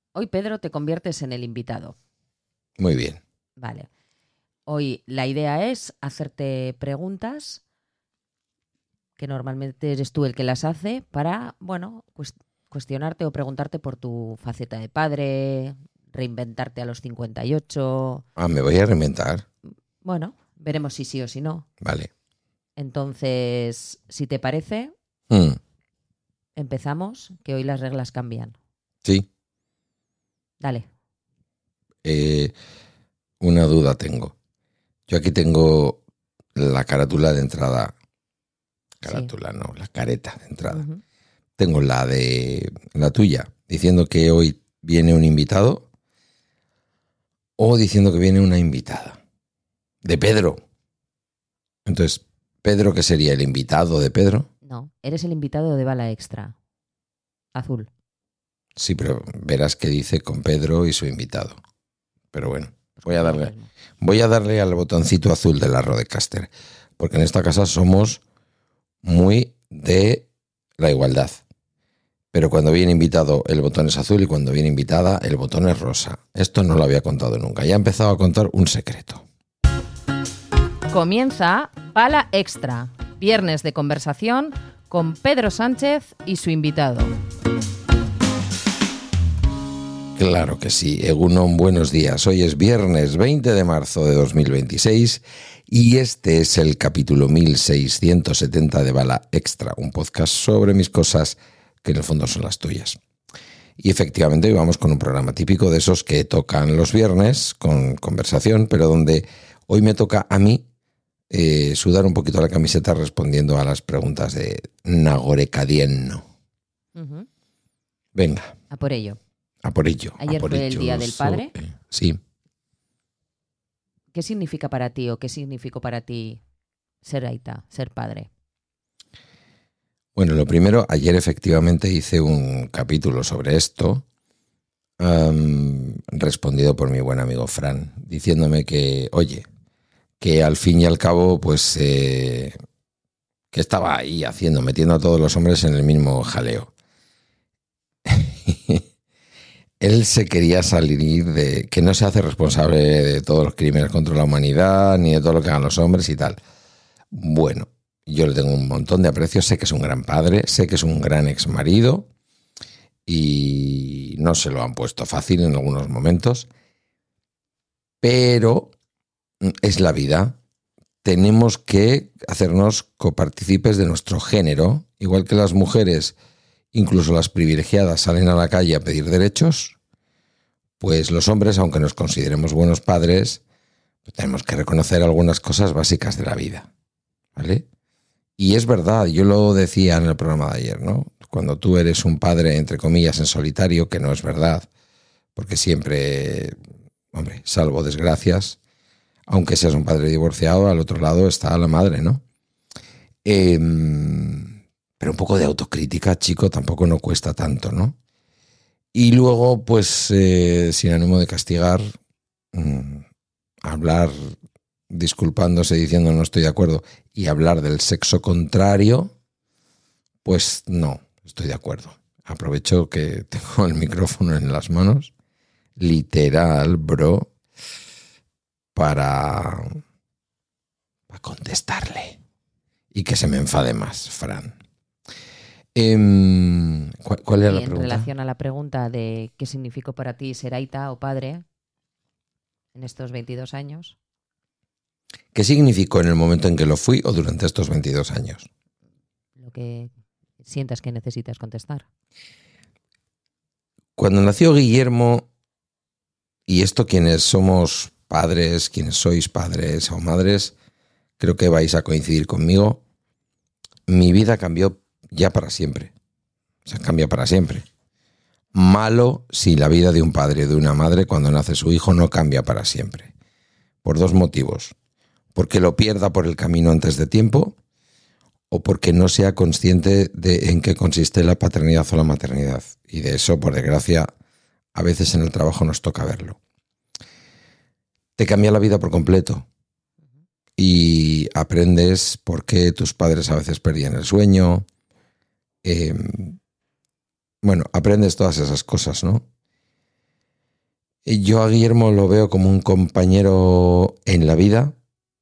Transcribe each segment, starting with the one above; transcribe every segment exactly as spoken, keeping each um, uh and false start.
Hoy, Pedro, te conviertes en el invitado. Muy bien. Vale. Hoy la idea es hacerte preguntas, que normalmente eres tú el que las hace, para, bueno, cuestionarte o preguntarte por tu faceta de padre, reinventarte a los cincuenta y ocho. Ah, ¿me voy a reinventar? Bueno, veremos si sí o si no. Vale. Entonces, si te parece, Mm. empezamos, que hoy las reglas cambian. Sí. Dale. Eh, una duda tengo. Yo aquí tengo la carátula de entrada. Carátula, sí. No, la careta de entrada. Uh-huh. Tengo la de la tuya, diciendo que hoy viene un invitado o diciendo que viene una invitada. De Pedro. Entonces, ¿Pedro qué sería? ¿El invitado de Pedro? No, eres el invitado de Bala Extra. Azul. Sí, pero verás que dice con Pedro y su invitado. Pero bueno, voy a darle, voy a darle al botoncito azul de la Rodecaster, porque en esta casa somos muy de la igualdad. Pero cuando viene invitado el botón es azul y cuando viene invitada el botón es rosa. Esto no lo había contado nunca. Ya he empezado a contar un secreto. Comienza Bala Extra, viernes de conversación con Pedro Sánchez y su invitado. Claro que sí. Egunon, buenos días. Hoy es viernes veinte de marzo de dos mil veintiséis y este es el capítulo mil seiscientos setenta de Bala Extra, un podcast sobre mis cosas que en el fondo son las tuyas. Y efectivamente hoy vamos con un programa típico de esos que tocan los viernes con conversación, pero donde hoy me toca a mí eh, sudar un poquito la camiseta respondiendo a las preguntas de Nagore Cadienno. Uh-huh. Venga. A por ello. A por ello. Ayer a por fue ello, el Día del Padre. So, eh, sí. ¿Qué significa para ti o qué significó para ti ser aita, ser padre? Bueno, lo primero, ayer efectivamente hice un capítulo sobre esto, um, respondido por mi buen amigo Fran, diciéndome que, oye, que al fin y al cabo, pues, eh, que estaba ahí haciendo, metiendo a todos los hombres en el mismo jaleo. Él se quería salir de que no se hace responsable de todos los crímenes contra la humanidad, ni de todo lo que hagan los hombres y tal. Bueno, yo le tengo un montón de aprecio, sé que es un gran padre, sé que es un gran exmarido y no se lo han puesto fácil en algunos momentos, pero es la vida. Tenemos que hacernos copartícipes de nuestro género, igual que las mujeres, incluso las privilegiadas, salen a la calle a pedir derechos, pues los hombres, aunque nos consideremos buenos padres, pues tenemos que reconocer algunas cosas básicas de la vida, ¿vale? Y es verdad, yo lo decía en el programa de ayer, ¿no? Cuando tú eres un padre, entre comillas, en solitario, que no es verdad, porque siempre, hombre, salvo desgracias, aunque seas un padre divorciado, al otro lado está la madre, ¿no? Eh, pero un poco de autocrítica, chico, tampoco no cuesta tanto, ¿no? Y luego, pues, eh, sin ánimo de castigar, mmm, hablar disculpándose, diciendo no estoy de acuerdo, y hablar del sexo contrario, pues no, estoy de acuerdo. Aprovecho que tengo el micrófono en las manos, literal, bro, para, para contestarle y que se me enfade más, Fran. Eh, ¿cuál, ¿Cuál era y la pregunta? En relación a la pregunta de qué significó para ti ser aita o padre en estos veintidós años. ¿Qué significó en el momento en que lo fui o durante estos veintidós años? Lo que sientas que necesitas contestar. Cuando nació Guillermo, y esto quienes somos padres, quienes sois padres o madres, creo que vais a coincidir conmigo, mi vida cambió ya para siempre. O sea, cambia para siempre. Malo si la vida de un padre o de una madre cuando nace su hijo no cambia para siempre. Por dos motivos. Porque lo pierda por el camino antes de tiempo o porque no sea consciente de en qué consiste la paternidad o la maternidad. Y de eso, por desgracia, a veces en el trabajo nos toca verlo. Te cambia la vida por completo. Y aprendes por qué tus padres a veces perdían el sueño. Eh, bueno, aprendes todas esas cosas, ¿no? Yo a Guillermo lo veo como un compañero en la vida.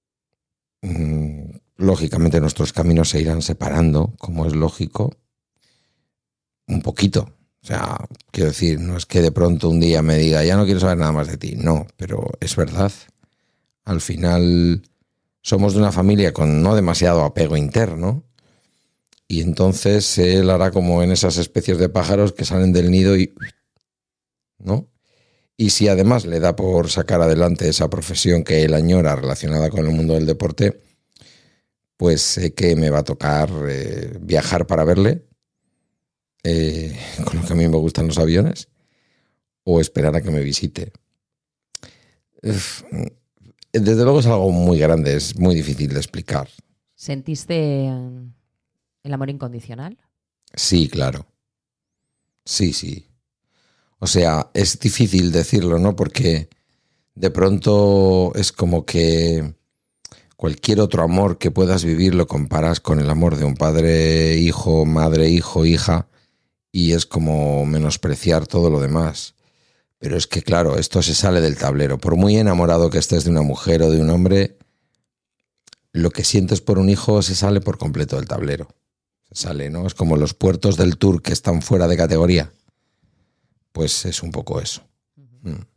Lógicamente nuestros caminos se irán separando, como es lógico, un poquito. O sea, quiero decir, no es que de pronto un día me diga, ya no quiero saber nada más de ti. No, pero es verdad. Al final somos de una familia con no demasiado apego interno y entonces él hará como en esas especies de pájaros que salen del nido y... ¿no? Y si además le da por sacar adelante esa profesión que él añora relacionada con el mundo del deporte, pues sé que me va a tocar eh, viajar para verle, eh, con lo que a mí me gustan los aviones, o esperar a que me visite. Uf, desde luego es algo muy grande, es muy difícil de explicar. ¿Sentiste el amor incondicional? Sí, claro. Sí, sí. O sea, es difícil decirlo, ¿no? Porque de pronto es como que cualquier otro amor que puedas vivir lo comparas con el amor de un padre, hijo, madre, hijo, hija, y es como menospreciar todo lo demás. Pero es que, claro, esto se sale del tablero. Por muy enamorado que estés de una mujer o de un hombre, lo que sientes por un hijo se sale por completo del tablero. Se sale, ¿no? Es como los puertos del Tour que están fuera de categoría. Pues es un poco eso. Uh-huh. Mm.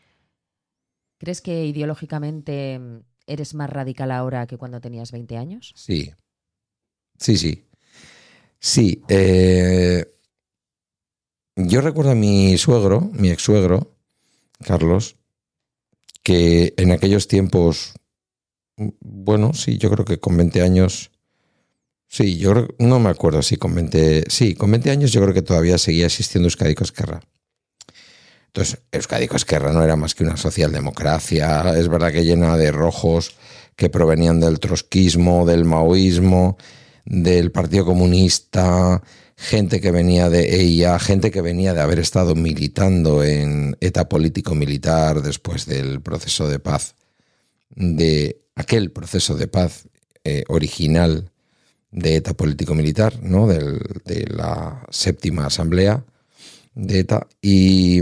¿Crees que ideológicamente eres más radical ahora que cuando tenías veinte años? Sí. Sí, sí. Sí. Eh, yo recuerdo a mi suegro, mi ex suegro, Carlos, que en aquellos tiempos, bueno, sí, yo creo que con veinte años, sí, yo creo, no me acuerdo si con veinte, sí, con veinte años yo creo que todavía seguía existiendo Euskadiko Ezkerra. Entonces, Euskadiko Ezkerra no era más que una socialdemocracia, es verdad que llena de rojos que provenían del trotskismo, del maoísmo, del Partido Comunista, gente que venía de E I A, gente que venía de haber estado militando en ETA político-militar después del proceso de paz, de aquel proceso de paz eh, original de ETA político-militar, ¿no? Del, de la séptima asamblea de ETA, y,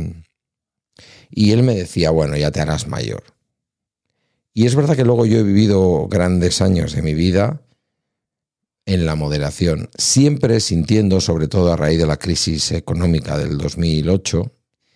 y él me decía, bueno, ya te harás mayor. Y es verdad que luego yo he vivido grandes años de mi vida en la moderación, siempre sintiendo, sobre todo a raíz de la crisis económica del dos mil ocho,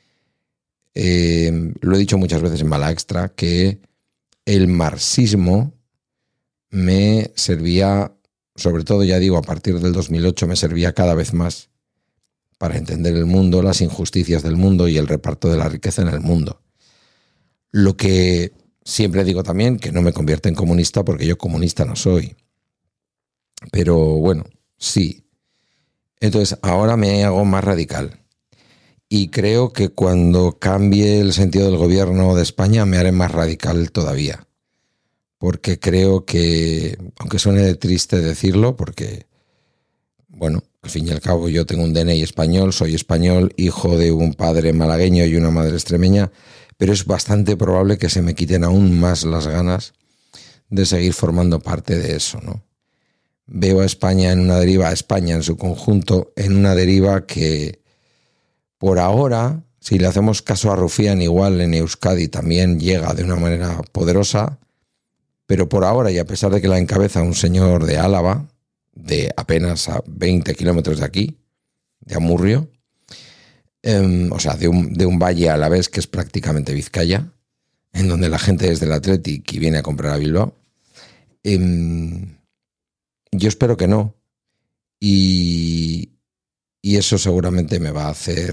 eh, lo he dicho muchas veces en Mala Extra, que el marxismo me servía, sobre todo ya digo, a partir del dos mil ocho me servía cada vez más para entender el mundo, las injusticias del mundo y el reparto de la riqueza en el mundo. Lo que siempre digo también, que no me convierte en comunista porque yo comunista no soy. Pero bueno, sí. Entonces ahora me hago más radical. Y creo que cuando cambie el sentido del gobierno de España me haré más radical todavía. Porque creo que, aunque suene triste decirlo, porque, bueno, al fin y al cabo yo tengo un D N I español, soy español, hijo de un padre malagueño y una madre extremeña, pero es bastante probable que se me quiten aún más las ganas de seguir formando parte de eso, ¿no? Veo a España en una deriva, a España en su conjunto, en una deriva que por ahora, si le hacemos caso a Rufián, igual en Euskadi también llega de una manera poderosa, pero por ahora, y a pesar de que la encabeza un señor de Álava, de apenas a veinte kilómetros de aquí, de Amurrio, eh, o sea, de un, de un valle a la vez que es prácticamente Vizcaya, en donde la gente es del Athletic y viene a comprar a Bilbao. Eh, yo espero que no. Y, y eso seguramente me va a hacer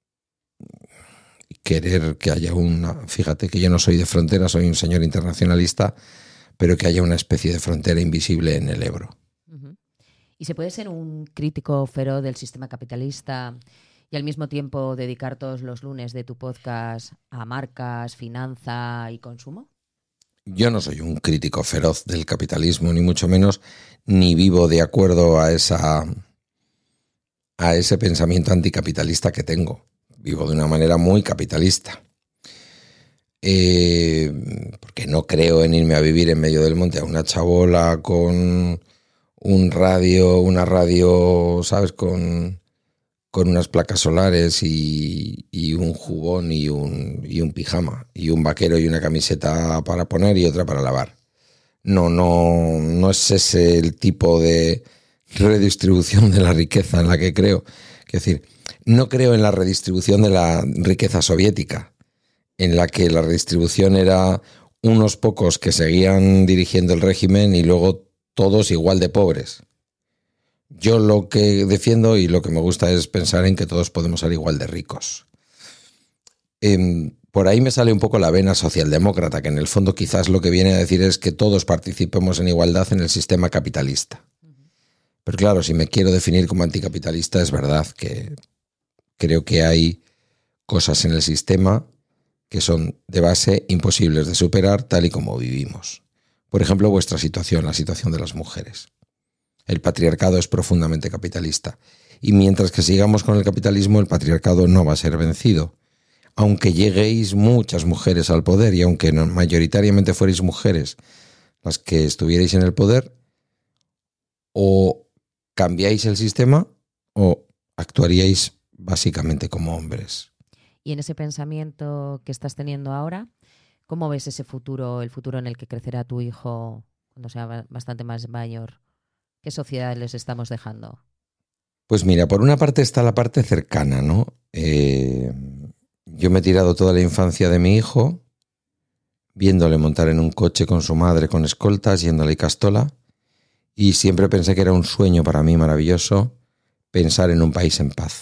querer que haya una... Fíjate que yo no soy de frontera, soy un señor internacionalista, pero que haya una especie de frontera invisible en el Ebro. Uh-huh. ¿Y se puede ser un crítico feroz del sistema capitalista y al mismo tiempo dedicar todos los lunes de tu podcast a marcas, finanza y consumo? Yo no soy un crítico feroz del capitalismo, ni mucho menos, ni vivo de acuerdo a esa a ese pensamiento anticapitalista que tengo. Vivo de una manera muy capitalista. Eh, porque no creo en irme a vivir en medio del monte a una chabola con un radio, una radio, ¿sabes? Con con unas placas solares y, y un jubón y un, y un pijama, y un vaquero y una camiseta para poner y otra para lavar. No, no, no es ese el tipo de redistribución de la riqueza en la que creo. Quiero decir, no creo en la redistribución de la riqueza soviética, en la que la redistribución era unos pocos que seguían dirigiendo el régimen y luego todos igual de pobres. Yo lo que defiendo y lo que me gusta es pensar en que todos podemos ser igual de ricos. Eh, por ahí me sale un poco la vena socialdemócrata, que en el fondo quizás lo que viene a decir es que todos participemos en igualdad en el sistema capitalista. Pero claro, si me quiero definir como anticapitalista, es verdad que creo que hay cosas en el sistema que son de base imposibles de superar tal y como vivimos. Por ejemplo, vuestra situación, la situación de las mujeres. El patriarcado es profundamente capitalista. Y mientras que sigamos con el capitalismo, el patriarcado no va a ser vencido. Aunque lleguéis muchas mujeres al poder y aunque mayoritariamente fuerais mujeres las que estuvierais en el poder, o cambiáis el sistema o actuaríais básicamente como hombres. Y en ese pensamiento que estás teniendo ahora, ¿cómo ves ese futuro, el futuro en el que crecerá tu hijo cuando sea bastante más mayor? ¿Qué sociedad les estamos dejando? Pues mira, por una parte está la parte cercana, ¿no? Eh, yo me he tirado toda la infancia de mi hijo, viéndole montar en un coche con su madre con escoltas, yéndole a Castola, y siempre pensé que era un sueño para mí maravilloso pensar en un país en paz.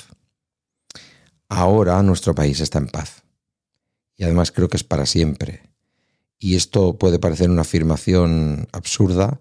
Ahora nuestro país está en paz. Y además creo que es para siempre. Y esto puede parecer una afirmación absurda,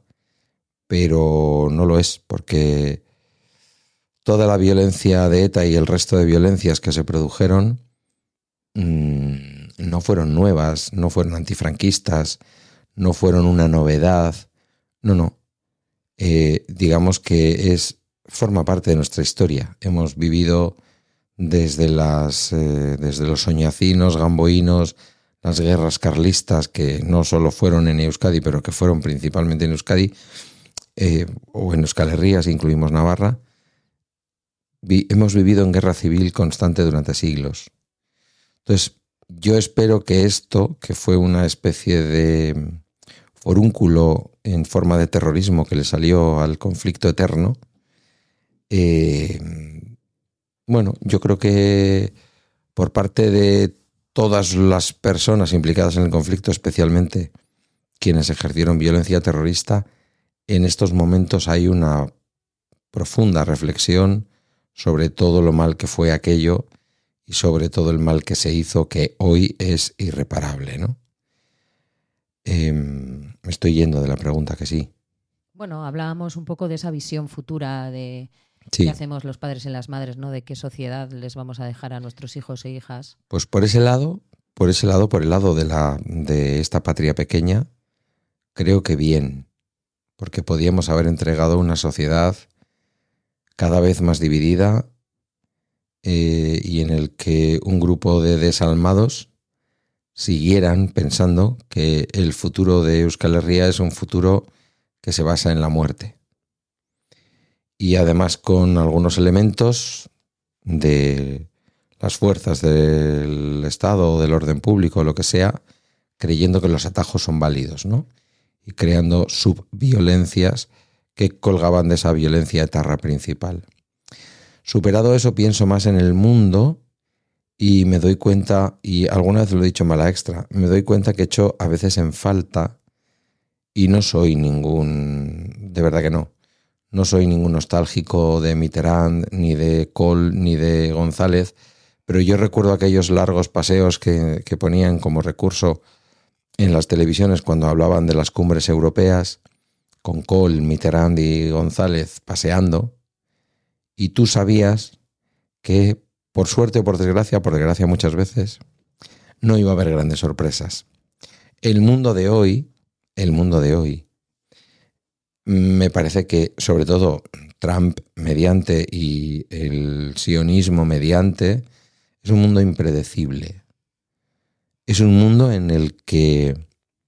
pero no lo es, porque toda la violencia de ETA y el resto de violencias que se produjeron mmm, no fueron nuevas, no fueron antifranquistas, no fueron una novedad. No, no. Eh, digamos que es forma parte de nuestra historia. Hemos vivido desde, las, eh, desde los soñacinos, gamboínos, las guerras carlistas, que no solo fueron en Euskadi, pero que fueron principalmente en Euskadi, eh, o en Euskal Herria, si incluimos Navarra. Vi, hemos vivido en guerra civil constante durante siglos. Entonces, yo espero que esto, que fue una especie de forúnculo en forma de terrorismo que le salió al conflicto eterno, eh, bueno, yo creo que por parte de todas las personas implicadas en el conflicto, especialmente quienes ejercieron violencia terrorista, en estos momentos hay una profunda reflexión sobre todo lo mal que fue aquello y sobre todo el mal que se hizo, que hoy es irreparable, ¿no? Eh, me estoy yendo de la pregunta, que sí. Bueno, hablábamos un poco de esa visión futura de sí. qué hacemos los padres y las madres, ¿no? De qué sociedad les vamos a dejar a nuestros hijos e hijas. Pues por ese lado, por ese lado, por el lado de la de esta patria pequeña, creo que bien, porque podíamos haber entregado una sociedad cada vez más dividida eh, y en el que un grupo de desalmados siguieran pensando que el futuro de Euskal Herria es un futuro que se basa en la muerte. Y además con algunos elementos de las fuerzas del Estado o del orden público o lo que sea, creyendo que los atajos son válidos, ¿no? Y creando subviolencias que colgaban de esa violencia etarra principal. Superado eso, pienso más en el mundo y me doy cuenta, y alguna vez lo he dicho mala extra, me doy cuenta que he hecho a veces en falta, y no soy ningún, de verdad que no, no soy ningún nostálgico de Mitterrand, ni de Kohl, ni de González, pero yo recuerdo aquellos largos paseos que, que ponían como recurso en las televisiones cuando hablaban de las cumbres europeas, con Kohl, Mitterrand y González paseando, y tú sabías que, por suerte o por desgracia, por desgracia muchas veces, no iba a haber grandes sorpresas. El mundo de hoy, el mundo de hoy, me parece que, sobre todo, Trump mediante y el sionismo mediante, es un mundo impredecible. Es un mundo en el que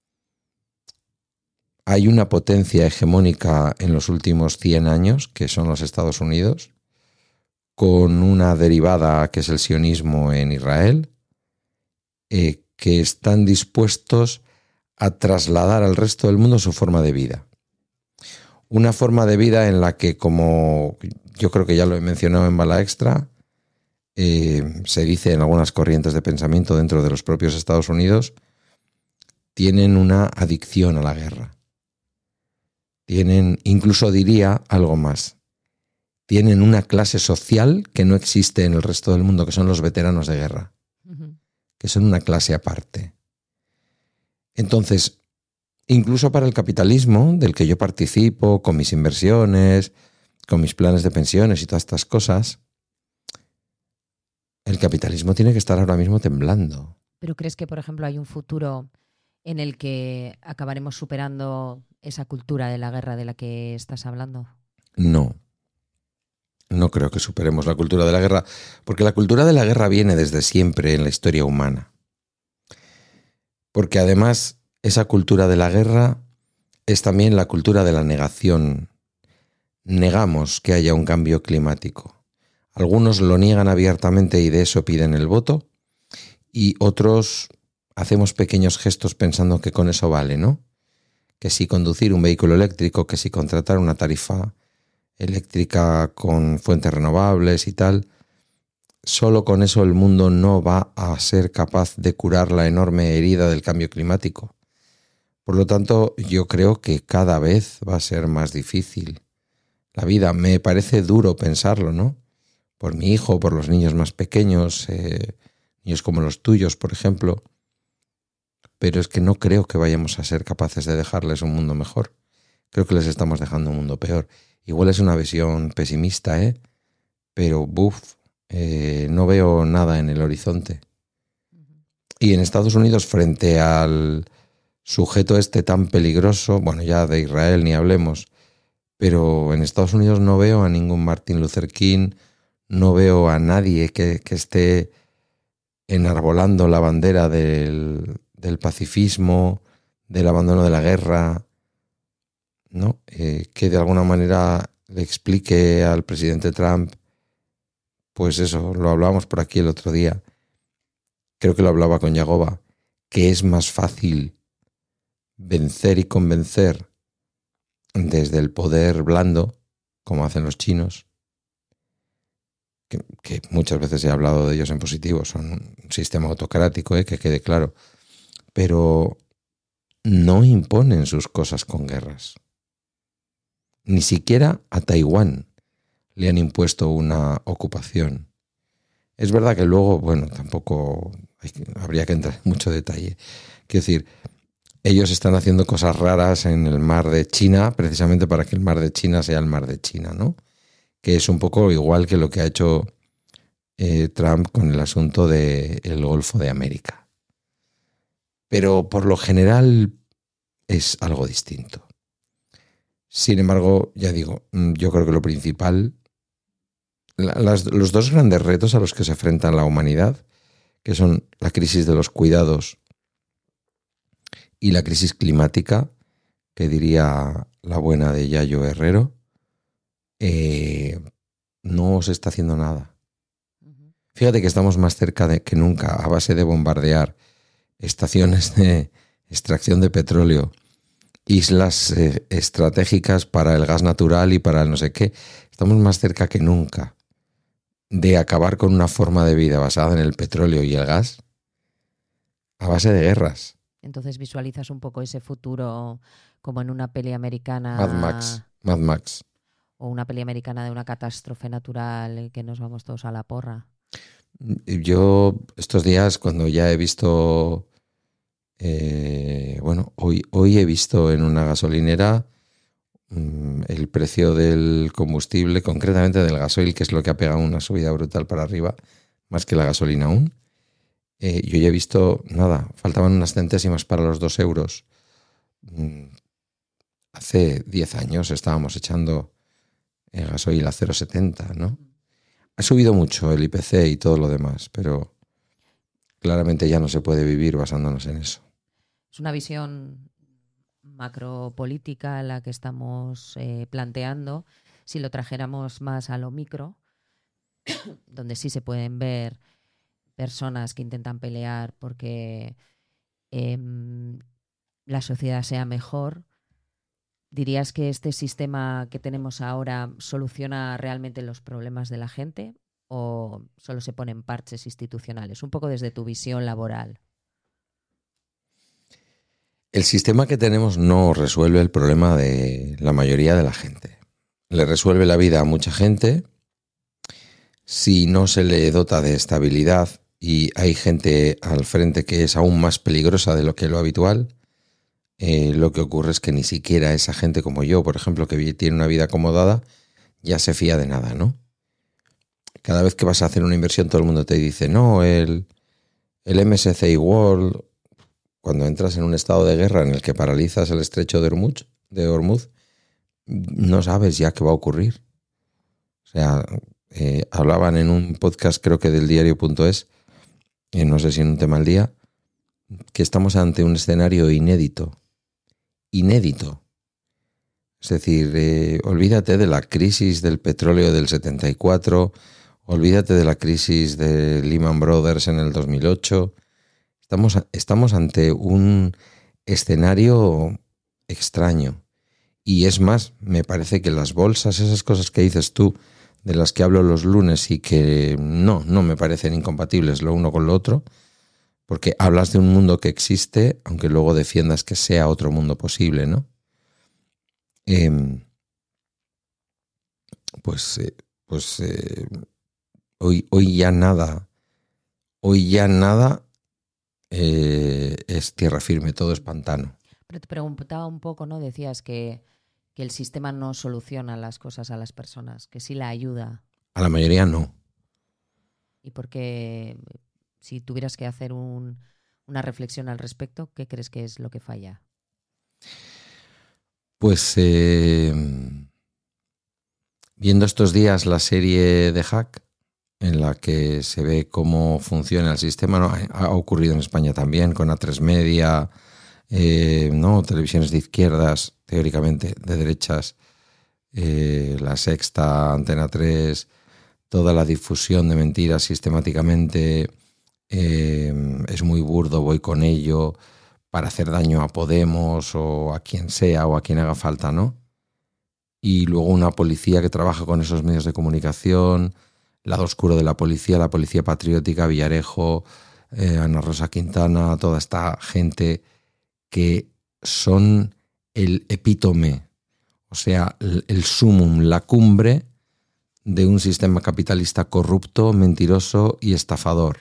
hay una potencia hegemónica en los últimos cien años, que son los Estados Unidos, con una derivada que es el sionismo en Israel, eh, que están dispuestos a trasladar al resto del mundo su forma de vida. Una forma de vida en la que, como yo creo que ya lo he mencionado en Bala Extra, eh, se dice en algunas corrientes de pensamiento dentro de los propios Estados Unidos, tienen una adicción a la guerra. Tienen, incluso diría algo más, tienen una clase social que no existe en el resto del mundo, que son los veteranos de guerra, uh-huh. que son una clase aparte. Entonces, incluso para el capitalismo, del que yo participo, con mis inversiones, con mis planes de pensiones y todas estas cosas, el capitalismo tiene que estar ahora mismo temblando. ¿Pero crees que, por ejemplo, hay un futuro en el que acabaremos superando esa cultura de la guerra de la que estás hablando? No. No creo que superemos la cultura de la guerra, porque la cultura de la guerra viene desde siempre en la historia humana. Porque además esa cultura de la guerra es también la cultura de la negación. Negamos que haya un cambio climático. Algunos lo niegan abiertamente y de eso piden el voto, y otros hacemos pequeños gestos pensando que con eso vale, ¿no? Que si conducir un vehículo eléctrico, que si contratar una tarifa eléctrica con fuentes renovables y tal, solo con eso el mundo no va a ser capaz de curar la enorme herida del cambio climático. Por lo tanto, yo creo que cada vez va a ser más difícil la vida. Me parece duro pensarlo, ¿no? Por mi hijo, por los niños más pequeños, eh, niños como los tuyos, por ejemplo. Pero es que no creo que vayamos a ser capaces de dejarles un mundo mejor. Creo que les estamos dejando un mundo peor. Igual es una visión pesimista, ¿eh? Pero, buf, eh, no veo nada en el horizonte. Y en Estados Unidos, frente al sujeto este tan peligroso, bueno, ya de Israel ni hablemos, pero en Estados Unidos no veo a ningún Martin Luther King, no veo a nadie que, que esté enarbolando la bandera del, del pacifismo, del abandono de la guerra, ¿no? Eh, que de alguna manera le explique al presidente Trump, pues eso, lo hablábamos por aquí el otro día, creo que lo hablaba con Yagoba, que es más fácil vencer y convencer desde el poder blando, como hacen los chinos, que, que muchas veces he hablado de ellos en positivo, son un sistema autocrático, ¿eh? Que quede claro, pero no imponen sus cosas con guerras. Ni siquiera a Taiwán le han impuesto una ocupación. Es verdad que luego, bueno, tampoco hay, habría que entrar en mucho detalle. Quiero decir, ellos están haciendo cosas raras en el mar de China, precisamente para que el mar de China sea el mar de China, ¿no? Que es un poco igual que lo que ha hecho eh, Trump con el asunto del Golfo de América. Pero por lo general es algo distinto. Sin embargo, ya digo, yo creo que lo principal, las, los dos grandes retos a los que se enfrenta la humanidad, que son la crisis de los cuidados y la crisis climática, que diría la buena de Yayo Herrero, eh, no se está haciendo nada. Fíjate que estamos más cerca de que nunca, a base de bombardear estaciones de extracción de petróleo, islas eh, estratégicas para el gas natural y para el no sé qué. Estamos más cerca que nunca de acabar con una forma de vida basada en el petróleo y el gas a base de guerras. Entonces visualizas un poco ese futuro como en una peli americana. Mad Max. Mad Max. O una peli americana de una catástrofe natural que nos vamos todos a la porra. Yo estos días, cuando ya he visto, eh, bueno, hoy, hoy he visto en una gasolinera mmm, el precio del combustible, concretamente del gasoil, que es lo que ha pegado una subida brutal para arriba, más que la gasolina aún. Eh, yo ya he visto, nada, faltaban unas centésimas para los dos euros. Mm, hace diez años estábamos echando el gasoil a cero coma setenta, ¿no? Ha subido mucho el I P C y todo lo demás, pero claramente ya no se puede vivir basándonos en eso. Es una visión macropolítica la que estamos eh, planteando. Si lo trajéramos más a lo micro, donde sí se pueden ver personas que intentan pelear porque eh, la sociedad sea mejor, ¿dirías que este sistema que tenemos ahora soluciona realmente los problemas de la gente o solo se ponen parches institucionales? Un poco desde tu visión laboral. El sistema que tenemos no resuelve el problema de la mayoría de la gente. Le resuelve la vida a mucha gente si no se le dota de estabilidad y hay gente al frente que es aún más peligrosa de lo que lo habitual. Eh, lo que ocurre es que ni siquiera esa gente como yo, por ejemplo, que tiene una vida acomodada, ya se fía de nada, ¿no? Cada vez que vas a hacer una inversión todo el mundo te dice, no, el, el M S C I World, cuando entras en un estado de guerra en el que paralizas el estrecho de Hormuz, de Hormuz, no sabes ya qué va a ocurrir. O sea, eh, hablaban en un podcast, creo que del diario punto es, eh, no sé si en un tema al día, que estamos ante un escenario inédito. Inédito. Es decir, eh, olvídate de la crisis del petróleo del setenta y cuatro, olvídate de la crisis de Lehman Brothers en el dos mil ocho. Estamos, estamos ante un escenario extraño. Y es más, me parece que las bolsas, esas cosas que dices tú, de las que hablo los lunes y que no, no me parecen incompatibles lo uno con lo otro, porque hablas de un mundo que existe, aunque luego defiendas que sea otro mundo posible, ¿no? Eh, pues eh, pues eh, hoy, hoy ya nada, hoy ya nada eh, es tierra firme, todo es pantano. Pero te preguntaba un poco, ¿no? Decías que, que el sistema no soluciona las cosas a las personas, que sí la ayuda. A la mayoría no. ¿Y por qué, si tuvieras que hacer un, una reflexión al respecto, qué crees que es lo que falla? Pues eh, viendo estos días la serie de Hack, en la que se ve cómo funciona el sistema, ¿no? Ha ocurrido en España también con A tres Media, eh, ¿no? Televisiones de izquierdas, teóricamente de derechas, eh, La Sexta, Antena tres, toda la difusión de mentiras sistemáticamente, eh, es muy burdo, voy con ello, para hacer daño a Podemos o a quien sea o a quien haga falta, ¿no? Y luego una policía que trabaja con esos medios de comunicación, lado oscuro de la policía, la policía patriótica, Villarejo, eh, Ana Rosa Quintana, toda esta gente que son el epítome, o sea, el, el sumum, la cumbre de un sistema capitalista corrupto, mentiroso y estafador.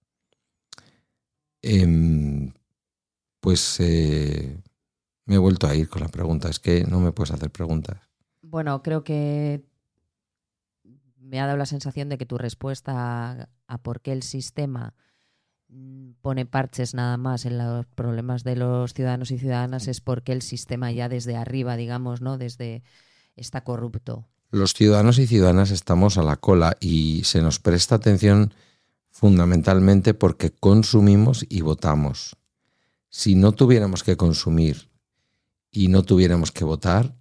Eh, pues eh, me he vuelto a ir con la pregunta, es que no me puedes hacer preguntas. Bueno, creo que me ha dado la sensación de que tu respuesta a, a por qué el sistema pone parches nada más en los problemas de los ciudadanos y ciudadanas es porque el sistema ya desde arriba, digamos, ¿no? Desde está corrupto. Los ciudadanos y ciudadanas estamos a la cola y se nos presta atención fundamentalmente porque consumimos y votamos. Si no tuviéramos que consumir y no tuviéramos que votar,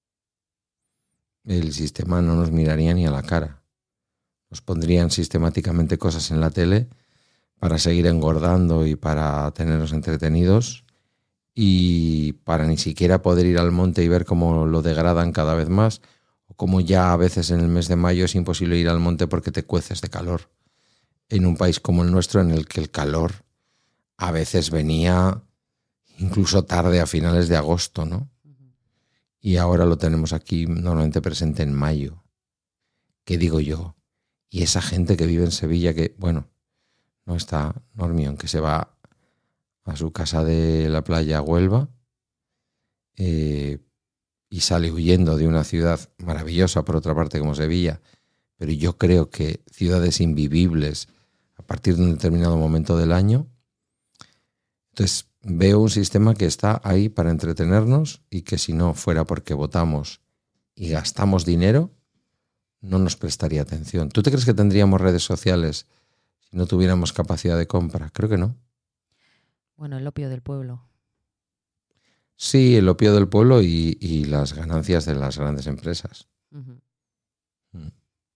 el sistema no nos miraría ni a la cara. Nos pondrían sistemáticamente cosas en la tele para seguir engordando y para tenernos entretenidos y para ni siquiera poder ir al monte y ver cómo lo degradan cada vez más, o cómo ya a veces en el mes de mayo es imposible ir al monte porque te cueces de calor. En un país como el nuestro, en el que el calor a veces venía incluso tarde, a finales de agosto, ¿no? Y ahora lo tenemos aquí normalmente presente en mayo. ¿Qué digo yo? Y esa gente que vive en Sevilla, que, bueno, no está Normión, que se va a su casa de la playa a Huelva eh, y sale huyendo de una ciudad maravillosa, por otra parte, como Sevilla, pero yo creo que ciudades invivibles a partir de un determinado momento del año. Entonces veo un sistema que está ahí para entretenernos y que si no fuera porque votamos y gastamos dinero, no nos prestaría atención. ¿Tú te crees que tendríamos redes sociales si no tuviéramos capacidad de compra? Creo que no. Bueno, el opio del pueblo. Sí, el opio del pueblo y, y las ganancias de las grandes empresas. Uh-huh. Mm.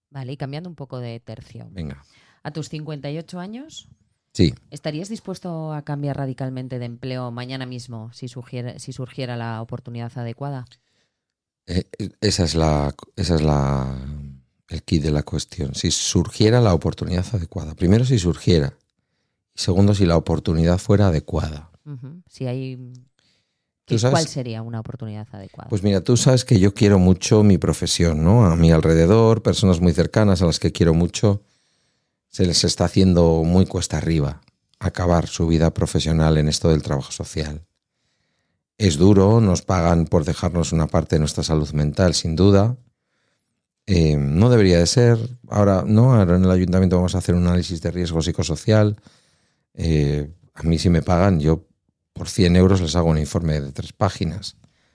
Vale, y cambiando un poco de tercio. Venga. A tus cincuenta y ocho años, Sí. ¿estarías dispuesto a cambiar radicalmente de empleo mañana mismo si surgiera, si surgiera la oportunidad adecuada? Eh, esa es la, esa es la, el kit de la cuestión. Si surgiera la oportunidad adecuada. Primero, si surgiera. Y segundo, si la oportunidad fuera adecuada. Uh-huh. Si hay... ¿Tú sabes? ¿Cuál sería una oportunidad adecuada? Pues mira, tú sabes que yo quiero mucho mi profesión, ¿no? A mi alrededor, personas muy cercanas a las que quiero mucho, se les está haciendo muy cuesta arriba acabar su vida profesional en esto del trabajo social. Es duro, nos pagan por dejarnos una parte de nuestra salud mental, sin duda. Eh, no debería de ser. Ahora, no, ahora en el ayuntamiento vamos a hacer un análisis de riesgo psicosocial. Eh, a mí si me pagan, yo por cien euros les hago un informe de tres páginas.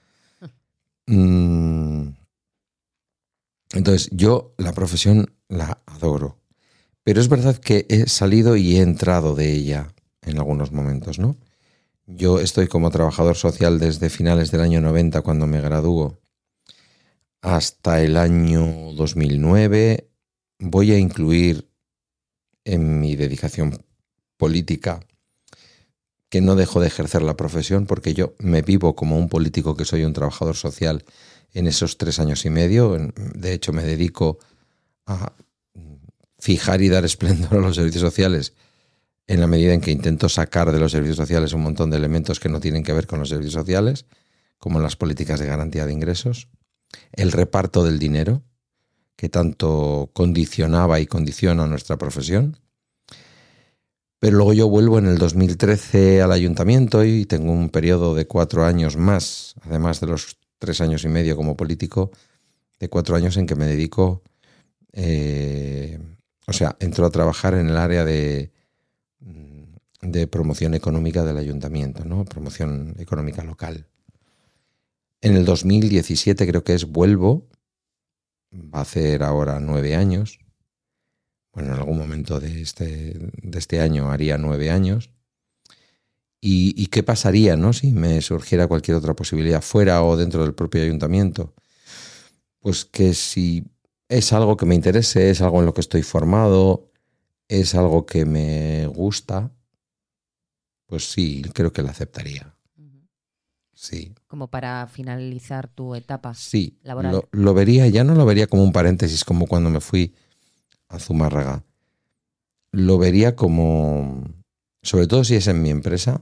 Mm. Entonces, yo la profesión la adoro. Pero es verdad que he salido y he entrado de ella en algunos momentos, ¿no? Yo estoy como trabajador social desde finales del año noventa, cuando me gradúo, hasta el año dos mil nueve. Voy a incluir en mi dedicación política que no dejo de ejercer la profesión, porque yo me vivo como un político que soy un trabajador social en esos tres años y medio. De hecho, me dedico a fijar y dar esplendor a los servicios sociales en la medida en que intento sacar de los servicios sociales un montón de elementos que no tienen que ver con los servicios sociales, como las políticas de garantía de ingresos, el reparto del dinero, que tanto condicionaba y condiciona nuestra profesión. Pero luego yo vuelvo en el dos mil trece al ayuntamiento y tengo un periodo de cuatro años más, además de los tres años y medio como político, de cuatro años en que me dedico, eh, o sea, entro a trabajar en el área de, de promoción económica del ayuntamiento, ¿no? Promoción económica local. En el dos mil diecisiete creo que es, vuelvo, va a hacer ahora nueve años. Bueno, en algún momento de este, de este año haría nueve años. ¿Y, y qué pasaría, ¿no? Si me surgiera cualquier otra posibilidad fuera o dentro del propio ayuntamiento? Pues que si es algo que me interese, es algo en lo que estoy formado, es algo que me gusta, pues sí, creo que la aceptaría. Sí. Como para finalizar tu etapa sí, laboral. Lo, lo vería, ya no lo vería como un paréntesis, como cuando me fui a Zumárraga. Lo vería como, sobre todo si es en mi empresa,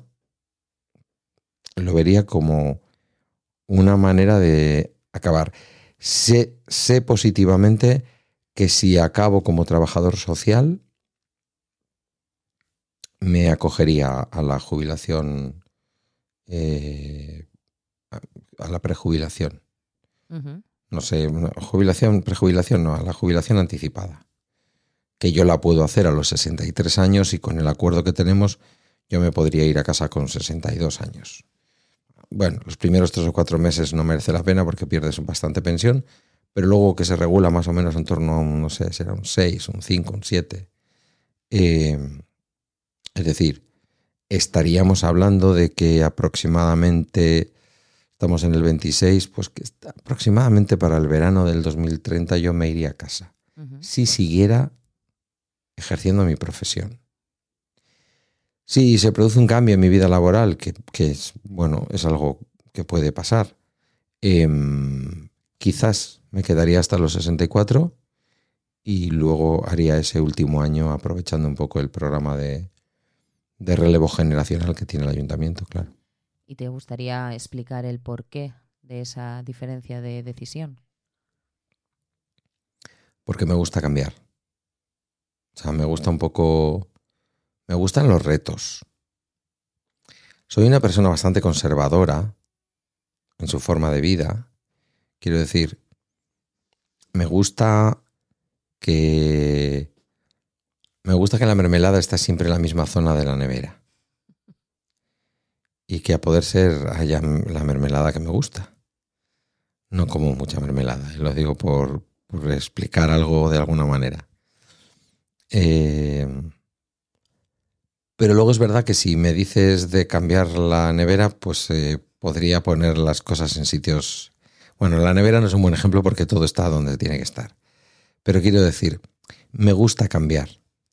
lo vería como una manera de acabar. Sé, sé positivamente que si acabo como trabajador social, me acogería a la jubilación, eh, a la prejubilación. Uh-huh. No sé, jubilación, prejubilación no, a la jubilación anticipada. Que yo la puedo hacer a los sesenta y tres años y con el acuerdo que tenemos yo me podría ir a casa con sesenta y dos años. Bueno, los primeros tres o cuatro meses no merece la pena porque pierdes bastante pensión, pero luego que se regula más o menos en torno a un, no sé, será un seis, un cinco, un siete. Eh, es decir, estaríamos hablando de que aproximadamente, estamos en el veintiséis, pues que está, aproximadamente para el verano del dos mil treinta yo me iría a casa. Uh-huh. Si siguiera ejerciendo mi profesión. Si se produce un cambio en mi vida laboral, que, que es, bueno, es algo que puede pasar, eh, quizás me quedaría hasta los sesenta y cuatro y luego haría ese último año aprovechando un poco el programa de, de relevo generacional que tiene el ayuntamiento, claro. ¿Y te gustaría explicar el porqué de esa diferencia de decisión? Porque me gusta cambiar. O sea, me gusta un poco... Me gustan los retos. Soy una persona bastante conservadora en su forma de vida. Quiero decir, me gusta que... Me gusta que la mermelada esté siempre en la misma zona de la nevera. Y que a poder ser haya la mermelada que me gusta. No como mucha mermelada. Lo digo por, por explicar algo de alguna manera. Eh, pero luego es verdad que si me dices de cambiar la nevera, pues eh, podría poner las cosas en sitios... Bueno, la nevera no es un buen ejemplo porque todo está donde tiene que estar. Pero quiero decir, me gusta cambiar.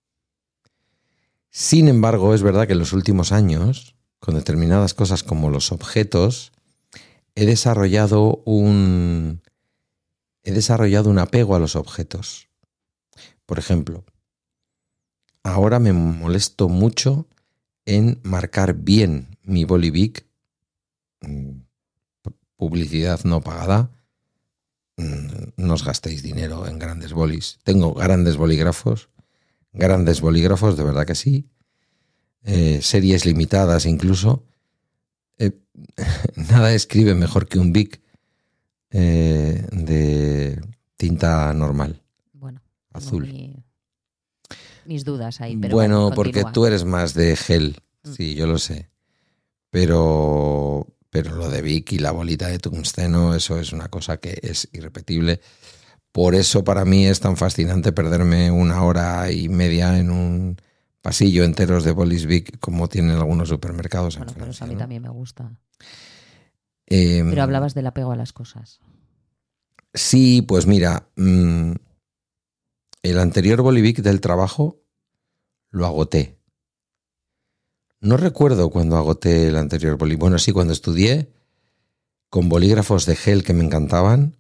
Sin embargo, es verdad que en los últimos años, con determinadas cosas como los objetos, he desarrollado un, he desarrollado un apego a los objetos. Por ejemplo, ahora me molesto mucho en marcar bien mi boli Bic, publicidad no pagada. No os gastéis dinero en grandes bolis. Tengo grandes bolígrafos, grandes bolígrafos, de verdad que sí. Eh, series limitadas incluso. Eh, nada escribe mejor que un Bic eh, de tinta normal. Bueno, azul. Mi, mis dudas ahí. Pero bueno, vale, porque tú eres más de gel, mm. sí, yo lo sé. Pero, pero lo de Bic y la bolita de tungsteno, eso es una cosa que es irrepetible. Por eso para mí es tan fascinante perderme una hora y media en un pasillo enteros de bolis Bic como tienen algunos supermercados bueno, en Francia. Pero eso a mí ¿no? también me gusta. Eh, pero hablabas del apego a las cosas. Sí, pues mira, mmm, el anterior boli Bic del trabajo lo agoté. No recuerdo cuando agoté el anterior boli. Bueno, sí, cuando estudié con bolígrafos de gel que me encantaban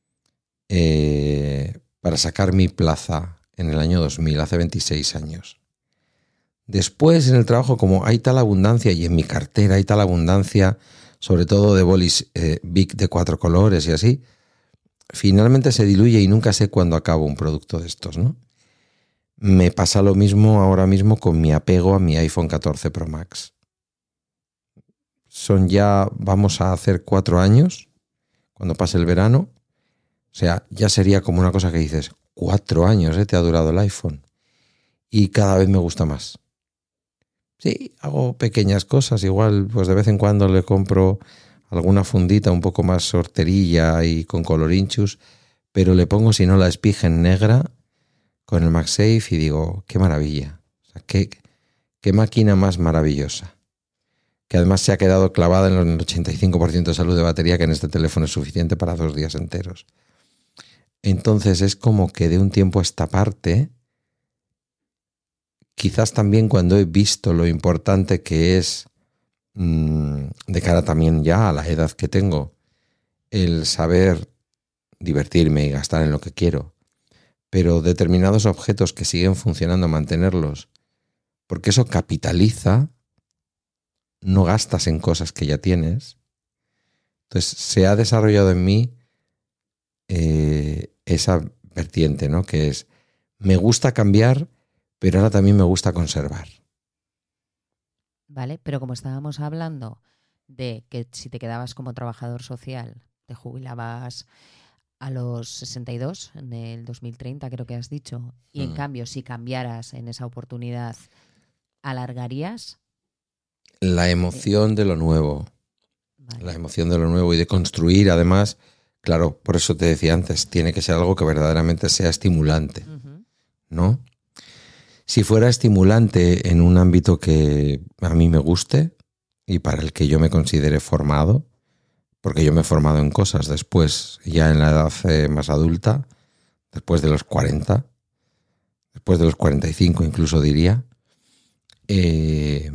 eh, para sacar mi plaza en el año dos mil, hace veintiséis años. Después en el trabajo, como hay tal abundancia y en mi cartera hay tal abundancia, sobre todo de bolis eh, Bic de cuatro colores y así, finalmente se diluye y nunca sé cuándo acabo un producto de estos, ¿no? Me pasa lo mismo ahora mismo con mi apego a mi iPhone catorce Pro Max. Son ya, vamos a hacer cuatro años, cuando pase el verano. O sea, ya sería como una cosa que dices, cuatro años ¿eh? Te ha durado el iPhone. Y cada vez me gusta más. Sí, hago pequeñas cosas. Igual, pues de vez en cuando le compro alguna fundita un poco más sorterilla y con colorinchus, pero le pongo, si no, la Spigen negra con el MagSafe y digo, qué maravilla. O sea, qué, qué máquina más maravillosa. Que además se ha quedado clavada en el ochenta y cinco por ciento de salud de batería, que en este teléfono es suficiente para dos días enteros. Entonces es como que de un tiempo a esta parte, quizás también cuando he visto lo importante que es, mmm, de cara también ya a la edad que tengo, el saber divertirme y gastar en lo que quiero, pero determinados objetos que siguen funcionando, mantenerlos, porque eso capitaliza, no gastas en cosas que ya tienes. Entonces se ha desarrollado en mí eh, esa vertiente, ¿no? Que es, me gusta cambiar, pero ahora también me gusta conservar. Vale, pero como estábamos hablando de que si te quedabas como trabajador social, te jubilabas a los sesenta y dos, en el dos mil treinta creo que has dicho, y en mm. cambio si cambiaras en esa oportunidad, ¿alargarías? La emoción de lo nuevo. Vale. La emoción de lo nuevo y de construir, además, claro, por eso te decía antes, tiene que ser algo que verdaderamente sea estimulante, uh-huh. ¿no? Si fuera estimulante en un ámbito que a mí me guste y para el que yo me considere formado, porque yo me he formado en cosas después, ya en la edad eh, más adulta, después de los cuarenta, después de los cuarenta y cinco incluso diría, eh,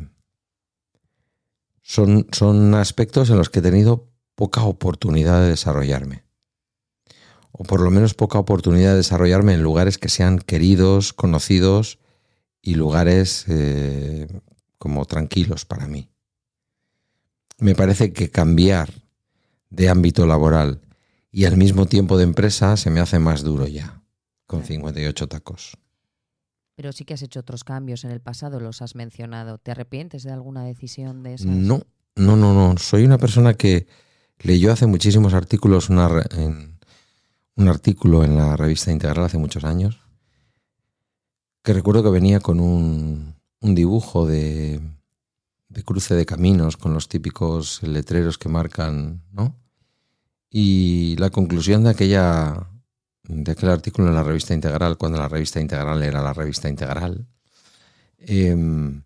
son, son aspectos en los que he tenido poca oportunidad de desarrollarme. O por lo menos poca oportunidad de desarrollarme en lugares que sean queridos, conocidos y lugares eh, como tranquilos para mí. Me parece que cambiar de ámbito laboral y al mismo tiempo de empresa se me hace más duro ya, con cincuenta y ocho tacos. Pero sí que has hecho otros cambios en el pasado, los has mencionado. ¿Te arrepientes de alguna decisión de esas? No, no, no, no. Soy una persona que leyó hace muchísimos artículos, una, en, un artículo en la revista Integral hace muchos años, que recuerdo que venía con un, un dibujo de, de cruce de caminos con los típicos letreros que marcan, ¿no? Y la conclusión de aquella de aquel artículo en la revista Integral, cuando la revista Integral era la revista Integral, eh,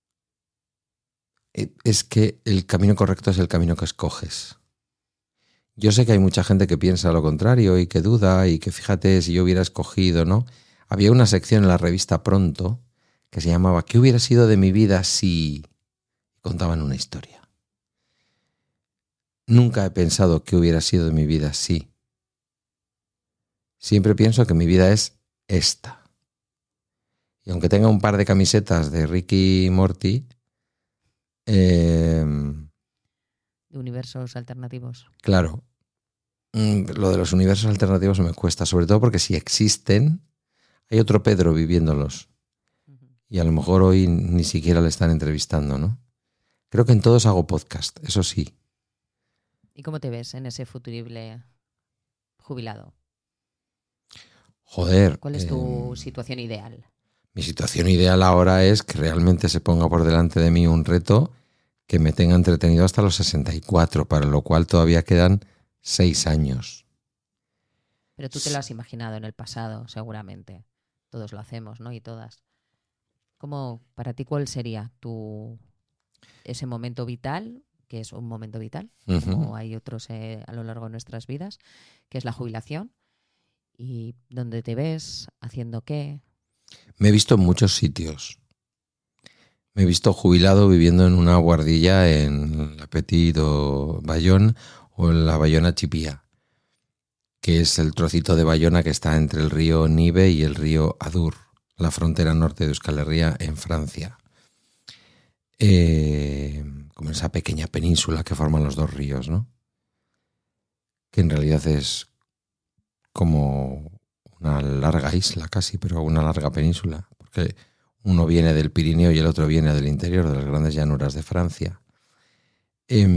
es que el camino correcto es el camino que escoges. Yo sé que hay mucha gente que piensa lo contrario y que duda y que fíjate si yo hubiera escogido, ¿no? Había una sección en la revista Pronto que se llamaba ¿Qué hubiera sido de mi vida si...? Contaban una historia. Nunca he pensado qué hubiera sido de mi vida si. Siempre pienso que mi vida es esta. Y aunque tenga un par de camisetas de Ricky y Morty, eh, De universos alternativos. claro, lo de los universos alternativos me cuesta, sobre todo porque si existen, hay otro Pedro viviéndolos. Y a lo mejor hoy ni siquiera le están entrevistando, ¿no? Creo que en todos hago podcast, eso sí. ¿Y cómo te ves en ese futurible jubilado? Joder. ¿Cuál es tu eh, situación ideal? Mi situación ideal ahora es que realmente se ponga por delante de mí un reto que me tenga entretenido hasta los sesenta y cuatro, para lo cual todavía quedan seis años. Pero tú te lo has imaginado en el pasado, seguramente. Todos lo hacemos, ¿no? Y todas. ¿Cómo, para ti, cuál sería tu ese momento vital, que es un momento vital, Uh-huh. como hay otros eh, a lo largo de nuestras vidas, que es la jubilación? ¿Y dónde te ves? ¿Haciendo qué? Me he visto en muchos sitios. Me he visto jubilado viviendo en una guardilla en la Petit o Bayonne o en la Bayona Chipía, que es el trocito de Bayona que está entre el río Nive y el río Adour, la frontera norte de Euskal Herria en Francia. Eh, como esa pequeña península que forman los dos ríos, ¿no? Que en realidad es como una larga isla casi, pero una larga península, porque uno viene del Pirineo y el otro viene del interior, de las grandes llanuras de Francia. Eh,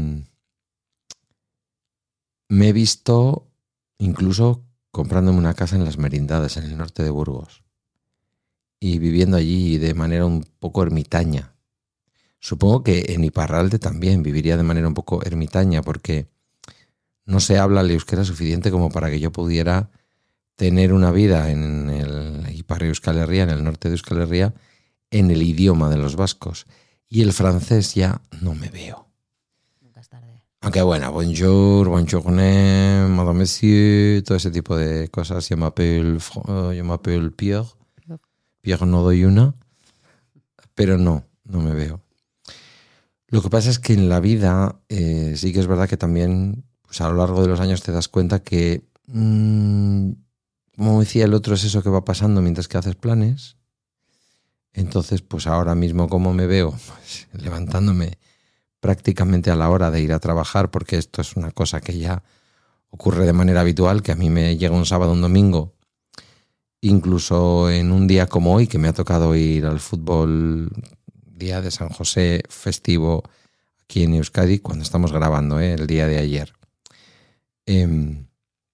me he visto incluso comprándome una casa en Las Merindades, en el norte de Burgos, y viviendo allí de manera un poco ermitaña. Supongo que en Iparralde también viviría de manera un poco ermitaña, porque no se habla el euskera suficiente como para que yo pudiera tener una vida en el Ipar Euskal Herria, en el norte de Euskal Herria, en el idioma de los vascos. Y el francés ya no me veo. Nunca es tarde. Aunque bueno, bonjour, bonjourné, madame monsieur, todo ese tipo de cosas. Yo m'appelle, yo m'appelle Pierre. Pierre no doy una, pero no, no me veo. Lo que pasa es que en la vida eh, sí que es verdad que también, pues a lo largo de los años te das cuenta que, mmm, como decía el otro, es eso que va pasando mientras que haces planes. Entonces, pues ahora mismo, ¿cómo me veo? Pues levantándome prácticamente a la hora de ir a trabajar, porque esto es una cosa que ya ocurre de manera habitual, que a mí me llega un sábado, un domingo, incluso en un día como hoy, que me ha tocado ir al fútbol, día de San José festivo aquí en Euskadi, cuando estamos grabando, ¿eh? El día de ayer. Eh,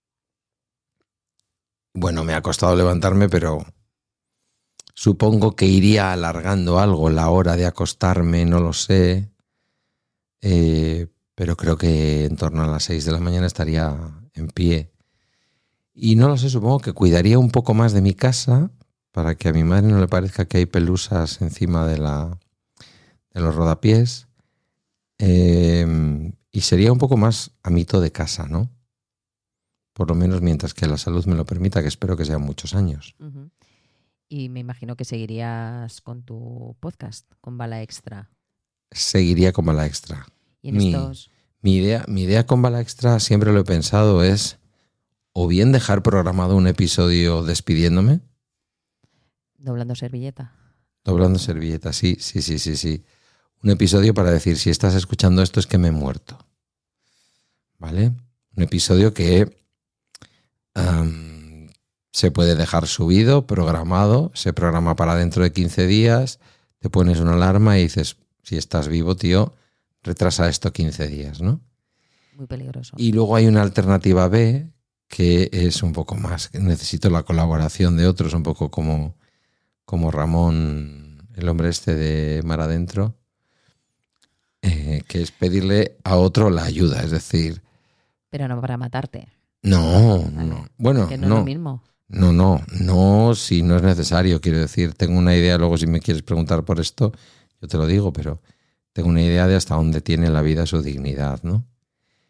bueno, me ha costado levantarme, pero supongo que iría alargando algo la hora de acostarme, no lo sé. Eh, pero creo que en torno a las seis de la mañana estaría en pie. Y no lo sé, supongo que cuidaría un poco más de mi casa para que a mi madre no le parezca que hay pelusas encima de, la, de los rodapiés. Eh, y sería un poco más amito de casa, ¿no? Por lo menos mientras que la salud me lo permita, que espero que sean muchos años. Uh-huh. Y me imagino que seguirías con tu podcast, con Bala Extra. Seguiría con Bala Extra. Y en mi, estos... mi, idea, mi idea con Bala Extra, siempre lo he pensado, es o bien dejar programado un episodio despidiéndome. Doblando servilleta. Doblando servilleta, sí, sí, sí, sí, sí. Un episodio para decir, si estás escuchando esto es que me he muerto. ¿Vale? Un episodio que um, se puede dejar subido, programado, se programa para dentro de quince días, te pones una alarma y dices, si estás vivo, tío, retrasa esto quince días, ¿no? Muy peligroso. Y luego hay una alternativa B, que es un poco más, que necesito la colaboración de otros, un poco como, como Ramón, el hombre este de Mar Adentro, eh, que es pedirle a otro la ayuda, es decir... Pero no para matarte. No, Vale. no. Bueno, que no, no. es lo mismo. No, no, no, si no es necesario, quiero decir, tengo una idea, luego si me quieres preguntar por esto, yo te lo digo, pero tengo una idea de hasta dónde tiene la vida su dignidad, ¿no?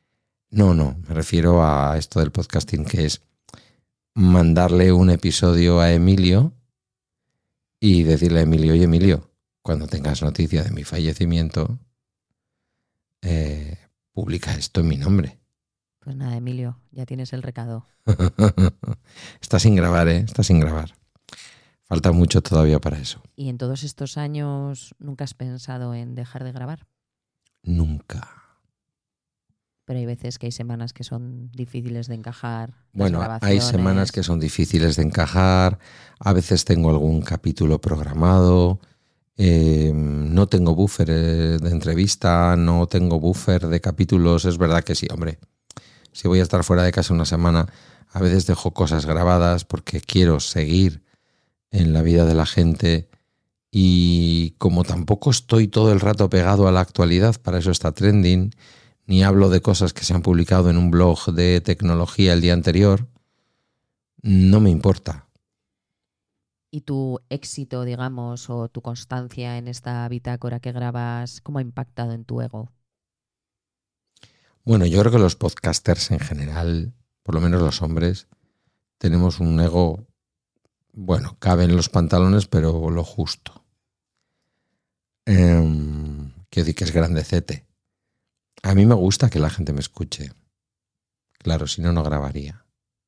No, no, me refiero a esto del podcasting, que es mandarle un episodio a Emilio y decirle a Emilio, oye Emilio, cuando tengas noticia de mi fallecimiento, eh, publica esto en mi nombre. Pues nada, Emilio, ya tienes el recado. Está sin grabar, ¿eh? Está sin grabar. Falta mucho todavía para eso. ¿Y en todos estos años nunca has pensado en dejar de grabar? Nunca. Pero hay veces que hay semanas que son difíciles de encajar. Bueno, hay semanas que son difíciles de encajar. A veces tengo algún capítulo programado. Eh, no tengo buffer de entrevista, no tengo buffer de capítulos. Es verdad que sí, hombre. Si voy a estar fuera de casa una semana, a veces dejo cosas grabadas porque quiero seguir en la vida de la gente. Y como tampoco estoy todo el rato pegado a la actualidad, para eso está Trending, ni hablo de cosas que se han publicado en un blog de tecnología el día anterior, no me importa. ¿Y tu éxito, digamos, o tu constancia en esta bitácora que grabas, cómo ha impactado en tu ego? Bueno, yo creo que los podcasters en general, por lo menos los hombres, tenemos un ego, bueno, cabe en los pantalones, pero lo justo. Eh, quiero decir que es grandecete. A mí me gusta que la gente me escuche. Claro, si no, no grabaría.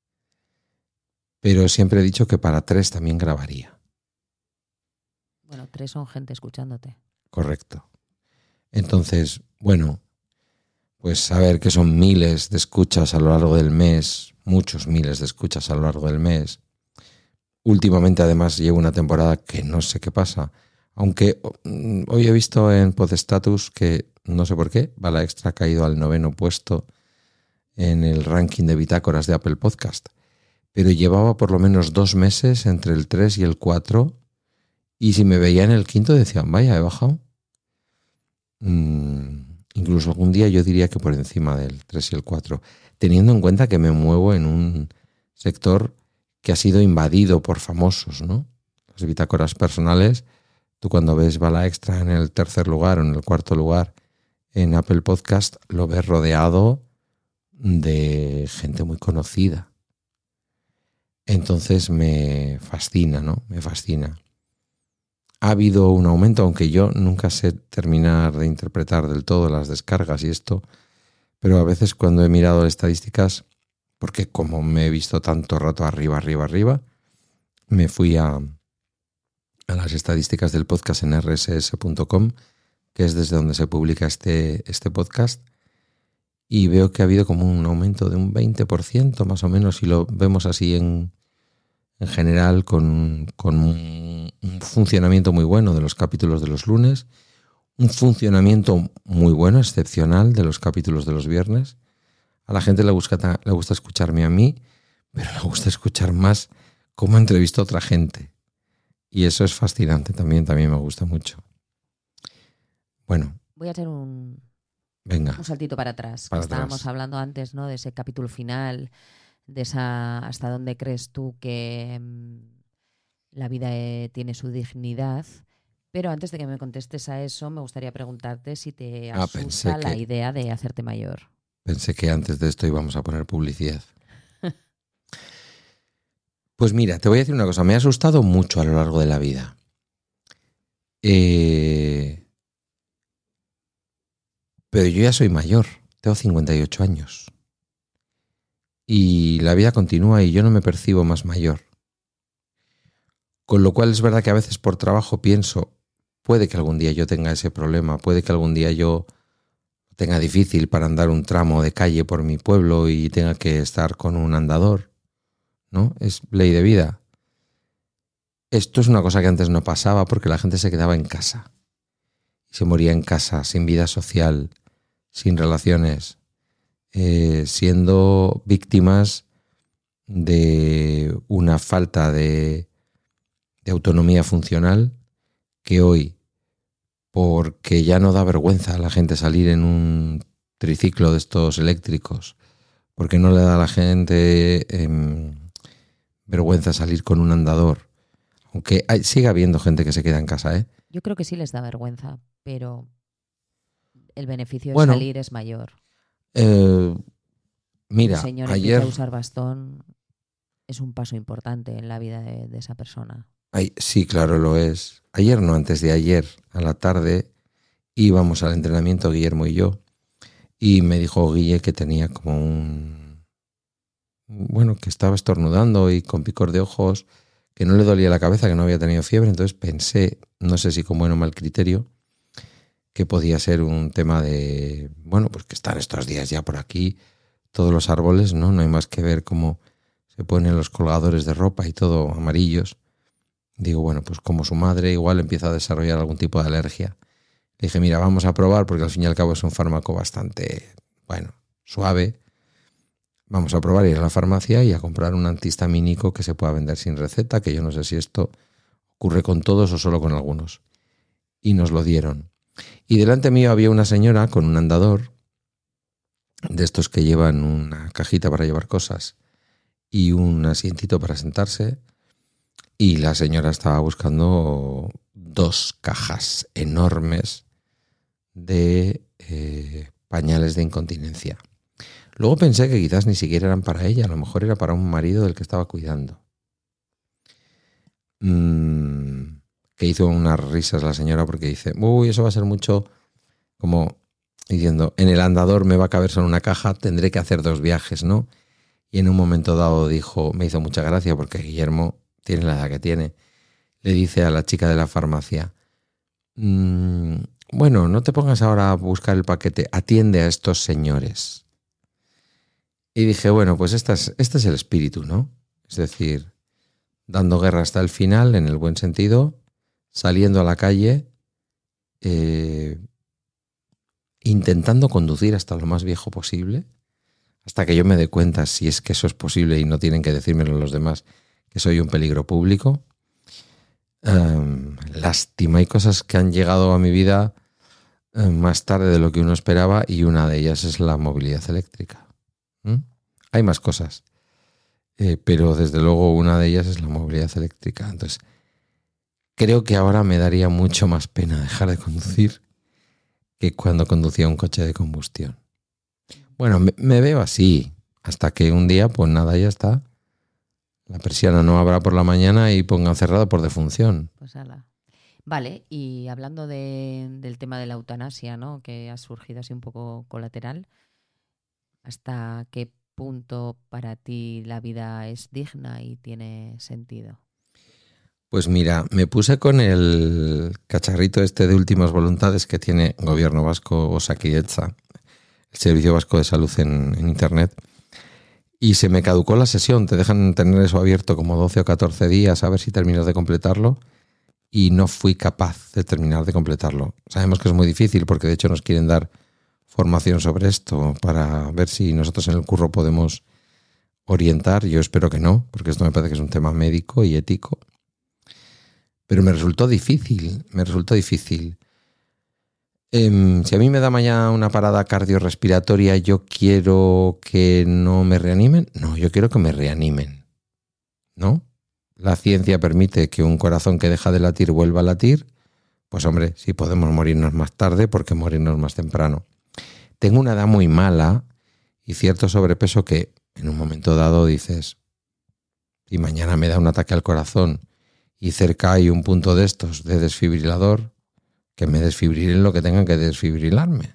Pero siempre he dicho que para tres también grabaría. Bueno, tres son gente escuchándote. Correcto. Entonces, bueno, pues saber que son miles de escuchas a lo largo del mes, muchos miles de escuchas a lo largo del mes. Últimamente, además, llevo una temporada que no sé qué pasa. Aunque hoy he visto en Podstatus que, no sé por qué, Bala Extra ha caído al noveno puesto en el ranking de bitácoras de Apple Podcast. Pero llevaba por lo menos dos meses entre el tres y el cuatro, y si me veía en el quinto decían, vaya, he bajado. Mm, incluso algún día yo diría que por encima del tres y el cuatro, teniendo en cuenta que me muevo en un sector que ha sido invadido por famosos, ¿no? Las bitácoras personales. Tú cuando ves Bala Extra en el tercer lugar o en el cuarto lugar en Apple Podcast, lo ves rodeado de gente muy conocida. Entonces me fascina, ¿no? Me fascina. Ha habido un aumento, aunque yo nunca sé terminar de interpretar del todo las descargas y esto, pero a veces cuando he mirado estadísticas, porque como me he visto tanto rato arriba, arriba, arriba, me fui a... a las estadísticas del podcast en erre ese ese punto com, que es desde donde se publica este, este podcast, y veo que ha habido como un aumento de un veinte por ciento más o menos, si lo vemos así en, en general, con, con un, un funcionamiento muy bueno de los capítulos de los lunes, un funcionamiento muy bueno, excepcional, de los capítulos de los viernes. A la gente le gusta, le gusta escucharme a mí, pero le gusta escuchar más cómo entrevisto a otra gente. Y eso es fascinante también, también me gusta mucho. Bueno. Voy a hacer un, venga, un saltito para atrás. Para que estábamos atrás. hablando antes, ¿no? De ese capítulo final, de esa hasta dónde crees tú que mmm, la vida eh, tiene su dignidad. Pero antes de que me contestes a eso, me gustaría preguntarte si te asusta ah, la que, idea de hacerte mayor. Pensé que antes de esto íbamos a poner publicidad. Pues mira, te voy a decir una cosa. Me ha asustado mucho a lo largo de la vida. Eh, pero yo ya soy mayor. Tengo cincuenta y ocho años. Y la vida continúa y yo no me percibo más mayor. Con lo cual es verdad que a veces por trabajo pienso, puede que algún día yo tenga ese problema, puede que algún día yo tenga difícil para andar un tramo de calle por mi pueblo y tenga que estar con un andador, ¿no? Es ley de vida. Esto es una cosa que antes no pasaba porque la gente se quedaba en casa. Se moría en casa, sin vida social, sin relaciones, eh, siendo víctimas de una falta de, de autonomía funcional que hoy, porque ya no da vergüenza a la gente salir en un triciclo de estos eléctricos, porque no le da a la gente eh, vergüenza salir con un andador, aunque hay, sigue habiendo gente que se queda en casa, ¿eh? Yo creo que sí les da vergüenza, pero el beneficio bueno, de salir es mayor. Eh, Mira, un señor ayer... empieza a usar bastón, es un paso importante en la vida de, de esa persona. Ay, sí, claro, lo es. Ayer, no, antes de ayer, a la tarde, íbamos al entrenamiento Guillermo y yo, y me dijo Guille que tenía como un... Bueno, que estaba estornudando y con picor de ojos, que no le dolía la cabeza, que no había tenido fiebre. Entonces pensé, no sé si con buen o mal criterio, que podía ser un tema de... Bueno, pues que están estos días ya por aquí todos los árboles, ¿no? No hay más que ver cómo se ponen los colgadores de ropa y todo amarillos. Digo, bueno, pues como su madre igual empieza a desarrollar algún tipo de alergia. Le dije, mira, vamos a probar porque al fin y al cabo es un fármaco bastante, bueno, suave. Vamos a probar ir a la farmacia y a comprar un antihistamínico que se pueda vender sin receta, que yo no sé si esto ocurre con todos o solo con algunos. Y nos lo dieron. Y delante mío había una señora con un andador, de estos que llevan una cajita para llevar cosas y un asientito para sentarse. Y la señora estaba buscando dos cajas enormes de eh, pañales de incontinencia. Luego pensé que quizás ni siquiera eran para ella, a lo mejor era para un marido del que estaba cuidando. Mm, que hizo unas risas la señora porque dice, uy, eso va a ser mucho, como diciendo, en el andador me va a caber solo una caja, tendré que hacer dos viajes, ¿no? Y en un momento dado dijo, me hizo mucha gracia porque Guillermo tiene la edad que tiene, le dice a la chica de la farmacia, mmm, bueno, no te pongas ahora a buscar el paquete, atiende a estos señores. Y dije, bueno, pues esta es, este es el espíritu, ¿no? Es decir, dando guerra hasta el final, en el buen sentido, saliendo a la calle, eh, intentando conducir hasta lo más viejo posible, hasta que yo me dé cuenta si es que eso es posible y no tienen que decírmelo los demás, que soy un peligro público. Um, lástima, hay cosas que han llegado a mi vida um, más tarde de lo que uno esperaba y una de ellas es la movilidad eléctrica. ¿Mm? Hay más cosas, eh, pero desde luego una de ellas es la movilidad eléctrica. Entonces, creo que ahora me daría mucho más pena dejar de conducir que cuando conducía un coche de combustión. Bueno, me, me veo así, hasta que un día, pues nada, ya está. La persiana no abra por la mañana y pongan cerrado por defunción. Pues ala. Vale, y hablando de, del tema de la eutanasia, ¿no? Que ha surgido así un poco colateral, ¿hasta qué punto para ti la vida es digna y tiene sentido? Pues mira, me puse con el cacharrito este de últimas voluntades que tiene Gobierno Vasco, Osakidetza, el Servicio Vasco de Salud en, en Internet, y se me caducó la sesión. Te dejan tener eso abierto como doce o catorce días a ver si terminas de completarlo, y no fui capaz de terminar de completarlo. Sabemos que es muy difícil porque de hecho nos quieren dar formación sobre esto para ver si nosotros en el curro podemos orientar. Yo espero que no, porque esto me parece que es un tema médico y ético. Pero me resultó difícil, me resultó difícil. Eh, si a mí me da mañana una parada cardiorrespiratoria, ¿yo quiero que no me reanimen? No, yo quiero que me reanimen, ¿no? La ciencia permite que un corazón que deja de latir vuelva a latir. Pues hombre, si podemos morirnos más tarde, ¿por qué morirnos más temprano? Tengo una edad muy mala y cierto sobrepeso que en un momento dado dices, y mañana me da un ataque al corazón y cerca hay un punto de estos de desfibrilador, que me desfibrilen lo que tengan que desfibrilarme.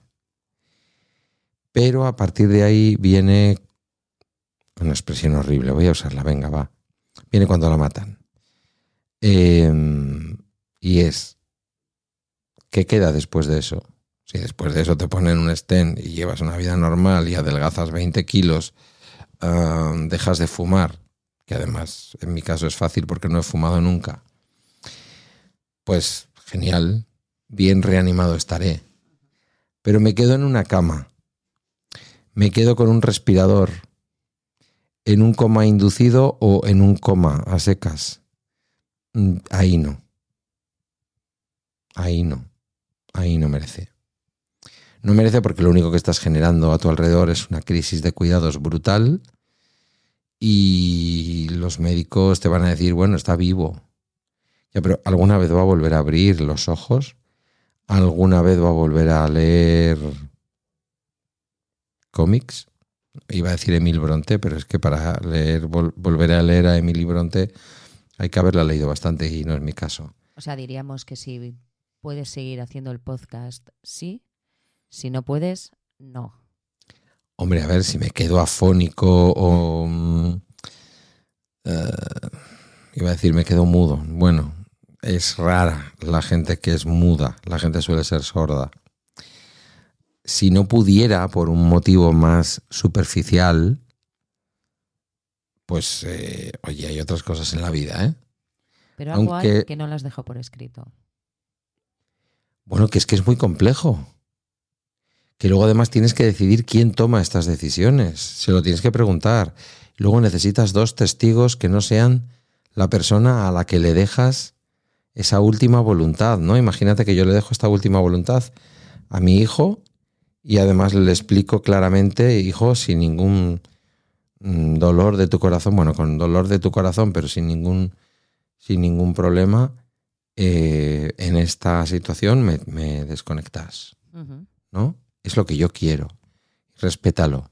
Pero a partir de ahí viene una expresión horrible, voy a usarla, venga, va. Viene cuando la matan. Eh, y es, ¿qué queda después de eso? Si después de eso te ponen un stent y llevas una vida normal y adelgazas veinte kilos, uh, dejas de fumar, que además en mi caso es fácil porque no he fumado nunca, pues genial, bien reanimado estaré. Pero me quedo en una cama, me quedo con un respirador, en un coma inducido o en un coma a secas. Ahí no. Ahí no. Ahí no merece. No merece porque lo único que estás generando a tu alrededor es una crisis de cuidados brutal y los médicos te van a decir, bueno, está vivo. Ya, pero ¿alguna vez va a volver a abrir los ojos? ¿Alguna vez va a volver a leer cómics? Iba a decir Emil Brontë, pero es que para leer, vol- volver a leer a Emily Brontë hay que haberla leído bastante y no es mi caso. O sea, diríamos que si puedes seguir haciendo el podcast, sí. Si no puedes, no. Hombre, a ver, si me quedo afónico o... mm, eh, iba a decir me quedo mudo. Bueno, es rara la gente que es muda. La gente suele ser sorda. Si no pudiera, por un motivo más superficial, pues, eh, oye, hay otras cosas en la vida, ¿eh? Pero algo hay Aunque, que no las dejo por escrito. bueno, que es que es muy complejo. Que luego además tienes que decidir quién toma estas decisiones. Se lo tienes que preguntar. Luego necesitas dos testigos que no sean la persona a la que le dejas esa última voluntad, ¿no? Imagínate que yo le dejo esta última voluntad a mi hijo y además le explico claramente, hijo, sin ningún mm, dolor de tu corazón, bueno, con dolor de tu corazón, pero sin ningún, sin ningún problema, eh, en esta situación me, me desconectas, Uh-huh. ¿no? Es lo que yo quiero. Respétalo.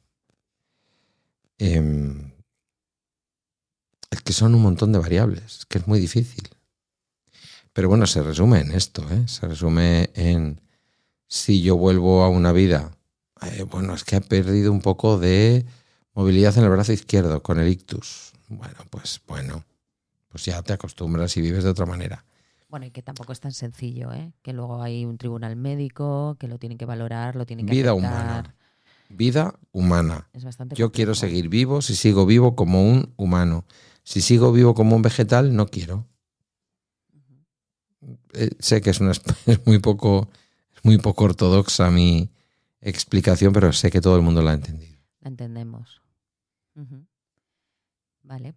Eh, es que son un montón de variables, es que es muy difícil. Pero bueno, se resume en esto, ¿eh? Se resume en si yo vuelvo a una vida, eh, bueno, es que he perdido un poco de movilidad en el brazo izquierdo con el ictus. Bueno, pues bueno, pues ya te acostumbras y vives de otra manera. Bueno, y que tampoco es tan sencillo, ¿eh? Que luego hay un tribunal médico, que lo tienen que valorar, lo tienen que Vida aceptar. humana. Vida humana. Es bastante Yo quiero complejo. seguir vivo si sigo vivo como un humano. Si sigo vivo como un vegetal, no quiero. Eh, sé que es, una, es muy poco, es muy poco ortodoxa mi explicación, pero sé que todo el mundo la ha entendido. La entendemos. Uh-huh. Vale.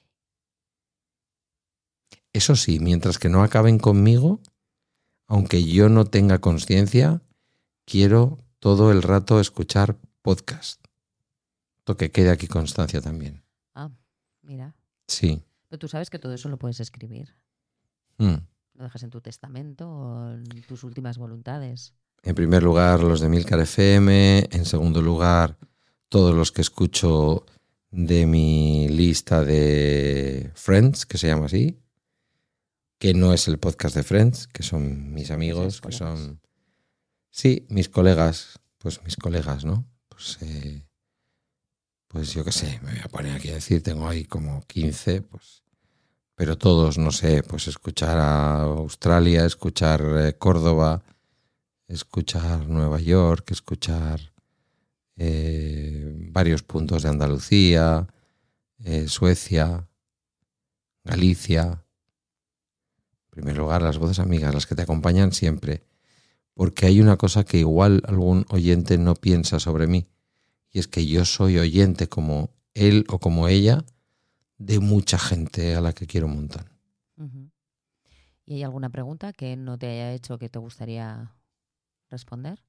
Eso sí, mientras que no acaben conmigo, aunque yo no tenga conciencia, quiero todo el rato escuchar podcast. Esto que quede aquí constancia también. Ah, mira. Sí. Pero tú sabes que todo eso lo puedes escribir. Mm. Lo dejas en tu testamento o en tus últimas voluntades. En primer lugar, los de Milcar F M. En segundo lugar, todos los que escucho de mi lista de Friends, que se llama así, que no es el podcast de Friends, que son mis amigos, que son... Sí, mis colegas, pues mis colegas, ¿no? Pues, eh, pues yo qué sé, me voy a poner aquí a decir, tengo ahí como quince, pues, pero todos, no sé, pues escuchar a Australia, escuchar eh, Córdoba, escuchar Nueva York, escuchar eh, varios puntos de Andalucía, eh, Suecia, Galicia. En primer lugar, las voces amigas, las que te acompañan siempre. Porque hay una cosa que igual algún oyente no piensa sobre mí, y es que yo soy oyente como él o como ella de mucha gente a la que quiero un montón. Uh-huh. ¿Y hay alguna pregunta que no te haya hecho que te gustaría responder?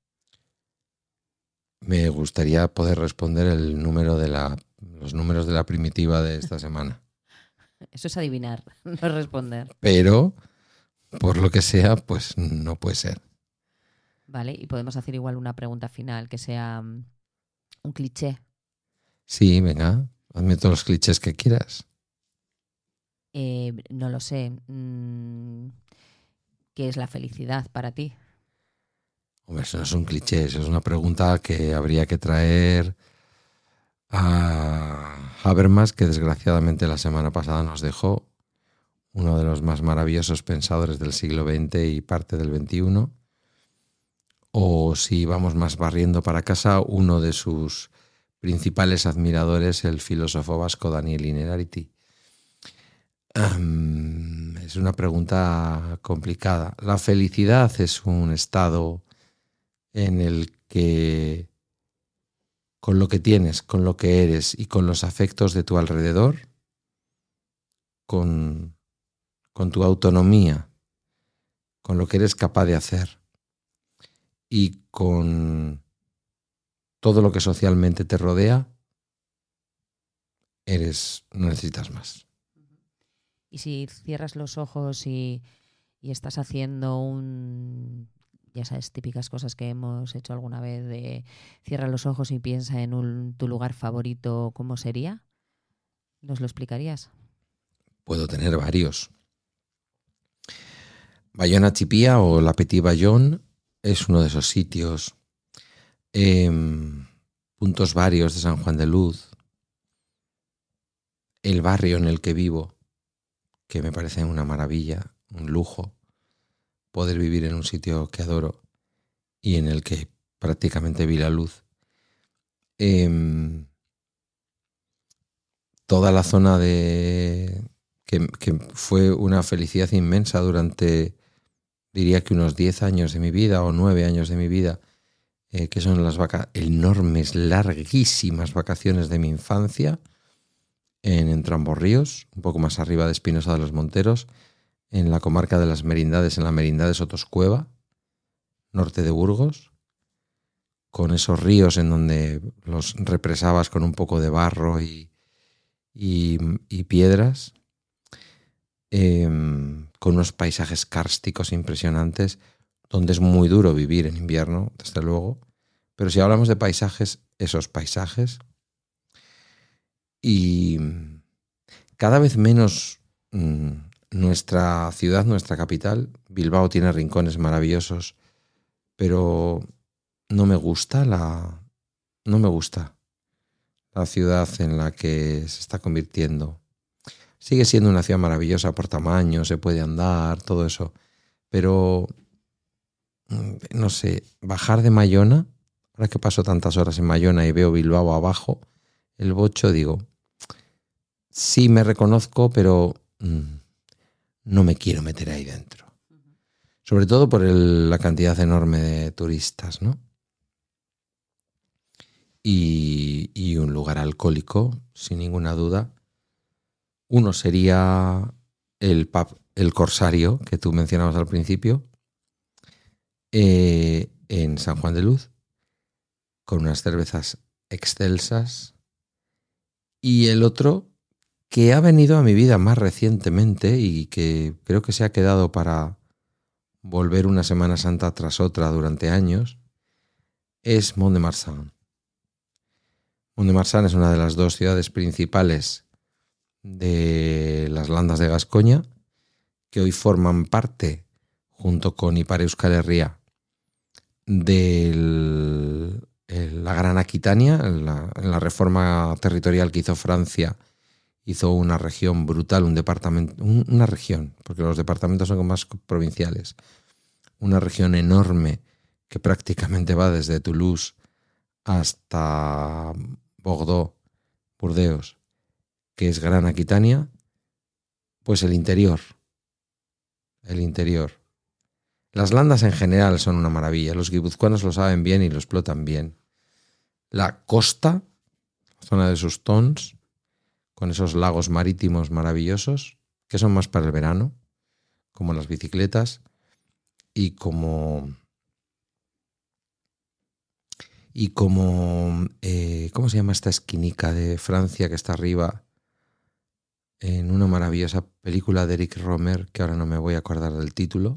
Me gustaría poder responder el número de la, los números de la primitiva de esta semana. Eso es adivinar, no es responder. Pero, por lo que sea, pues no puede ser. Vale, y podemos hacer igual una pregunta final que sea um, un cliché. Sí, venga, hazme todos los clichés que quieras. Eh, no lo sé. Mm, ¿Qué es la felicidad para ti? Hombre, eso no es un cliché, eso es una pregunta que habría que traer a Habermas, que desgraciadamente la semana pasada nos dejó, uno de los más maravillosos pensadores del siglo veinte y parte del veintiuno. O si vamos más barriendo para casa, uno de sus principales admiradores, el filósofo vasco Daniel Innerarity. Um, es una pregunta complicada. La felicidad es un estado en el que con lo que tienes, con lo que eres y con los afectos de tu alrededor, con, con tu autonomía, con lo que eres capaz de hacer y con todo lo que socialmente te rodea, eres, no necesitas más. Y si cierras los ojos y, y estás haciendo un ya sabes, típicas cosas que hemos hecho alguna vez de cierra los ojos y piensa en un, tu lugar favorito, ¿cómo sería? ¿Nos lo explicarías? Puedo tener varios. Bayona Chipía o La Petit Bayonne es uno de esos sitios. Eh, puntos varios de San Juan de Luz. El barrio en el que vivo, que me parece una maravilla, un lujo, poder vivir en un sitio que adoro y en el que prácticamente vi la luz. Eh, toda la zona de que, que fue una felicidad inmensa durante, diría que unos diez años de mi vida o nueve años de mi vida, eh, que son las vaca- enormes, larguísimas vacaciones de mi infancia en Entrambos-Ríos, un poco más arriba de Espinosa de los Monteros, en la comarca de las Merindades, en la Merindad de Sotoscueva, norte de Burgos, con esos ríos en donde los represabas con un poco de barro y, y, y piedras, eh, con unos paisajes kársticos impresionantes, donde es muy duro vivir en invierno, desde luego. Pero si hablamos de paisajes, esos paisajes. Y cada vez menos mmm, nuestra ciudad, nuestra capital, Bilbao, tiene rincones maravillosos, pero no me gusta la, no me gusta la ciudad en la que se está convirtiendo. Sigue siendo una ciudad maravillosa por tamaño, se puede andar, todo eso, pero no sé, bajar de Mayona, ahora que paso tantas horas en Mayona y veo Bilbao abajo, el Bocho, digo, sí me reconozco, pero mmm, no me quiero meter ahí dentro. Sobre todo por el, la cantidad enorme de turistas, ¿no? Y, y un lugar alcohólico, sin ninguna duda. Uno sería el pub, el Corsario, que tú mencionabas al principio, eh, en San Juan de Luz, con unas cervezas excelsas. Y el otro, que ha venido a mi vida más recientemente y que creo que se ha quedado para volver una Semana Santa tras otra durante años, es Mont-de-Marsan. Mont-de-Marsan es una de las dos ciudades principales de las Landas de Gascoña, que hoy forman parte, junto con Ipar Euskal Herria, de la Gran Aquitania. En la, en la reforma territorial que hizo Francia, hizo una región brutal, un departamento, un, una región, porque los departamentos son más provinciales, una región enorme que prácticamente va desde Toulouse hasta Bordeaux, Burdeos, que es Gran Aquitania. Pues el interior, el interior. Las landas en general son una maravilla, los guipuzcoanos lo saben bien y lo explotan bien. La costa, zona de sus tons, con esos lagos marítimos maravillosos, que son más para el verano, como las bicicletas, y como... Y como... Eh, ¿Cómo se llama esta esquinica de Francia que está arriba? En una maravillosa película de Eric Romer, que ahora no me voy a acordar del título,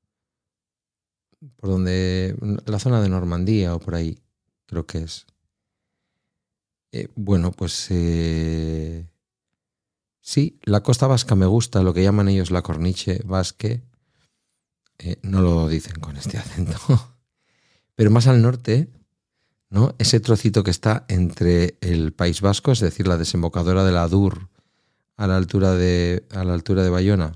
por donde... La zona de Normandía o por ahí, creo que es. Eh, bueno, pues... Eh, sí, la costa vasca me gusta, lo que llaman ellos la corniche basque. Eh, no lo dicen con este acento. Pero más al norte, ¿no? Ese trocito que está entre el País Vasco, es decir, la desembocadura de la Adur a la altura de, a la altura de Bayona,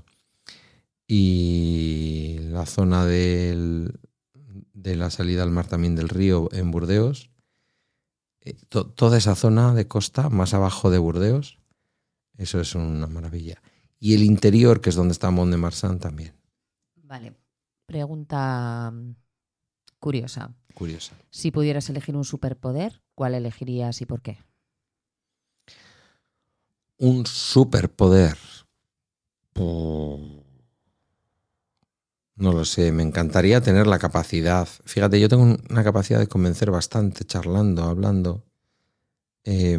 y la zona del, de la salida al mar también del río en Burdeos, eh, to, toda esa zona de costa más abajo de Burdeos, eso es una maravilla. Y el interior, que es donde está Mont-de-Marsan, también. Vale, pregunta curiosa. Curiosa. Si pudieras elegir un superpoder, ¿cuál elegirías y por qué? Un superpoder. Oh. No lo sé, me encantaría tener la capacidad. Fíjate, yo tengo una capacidad de convencer bastante, charlando, hablando. Eh,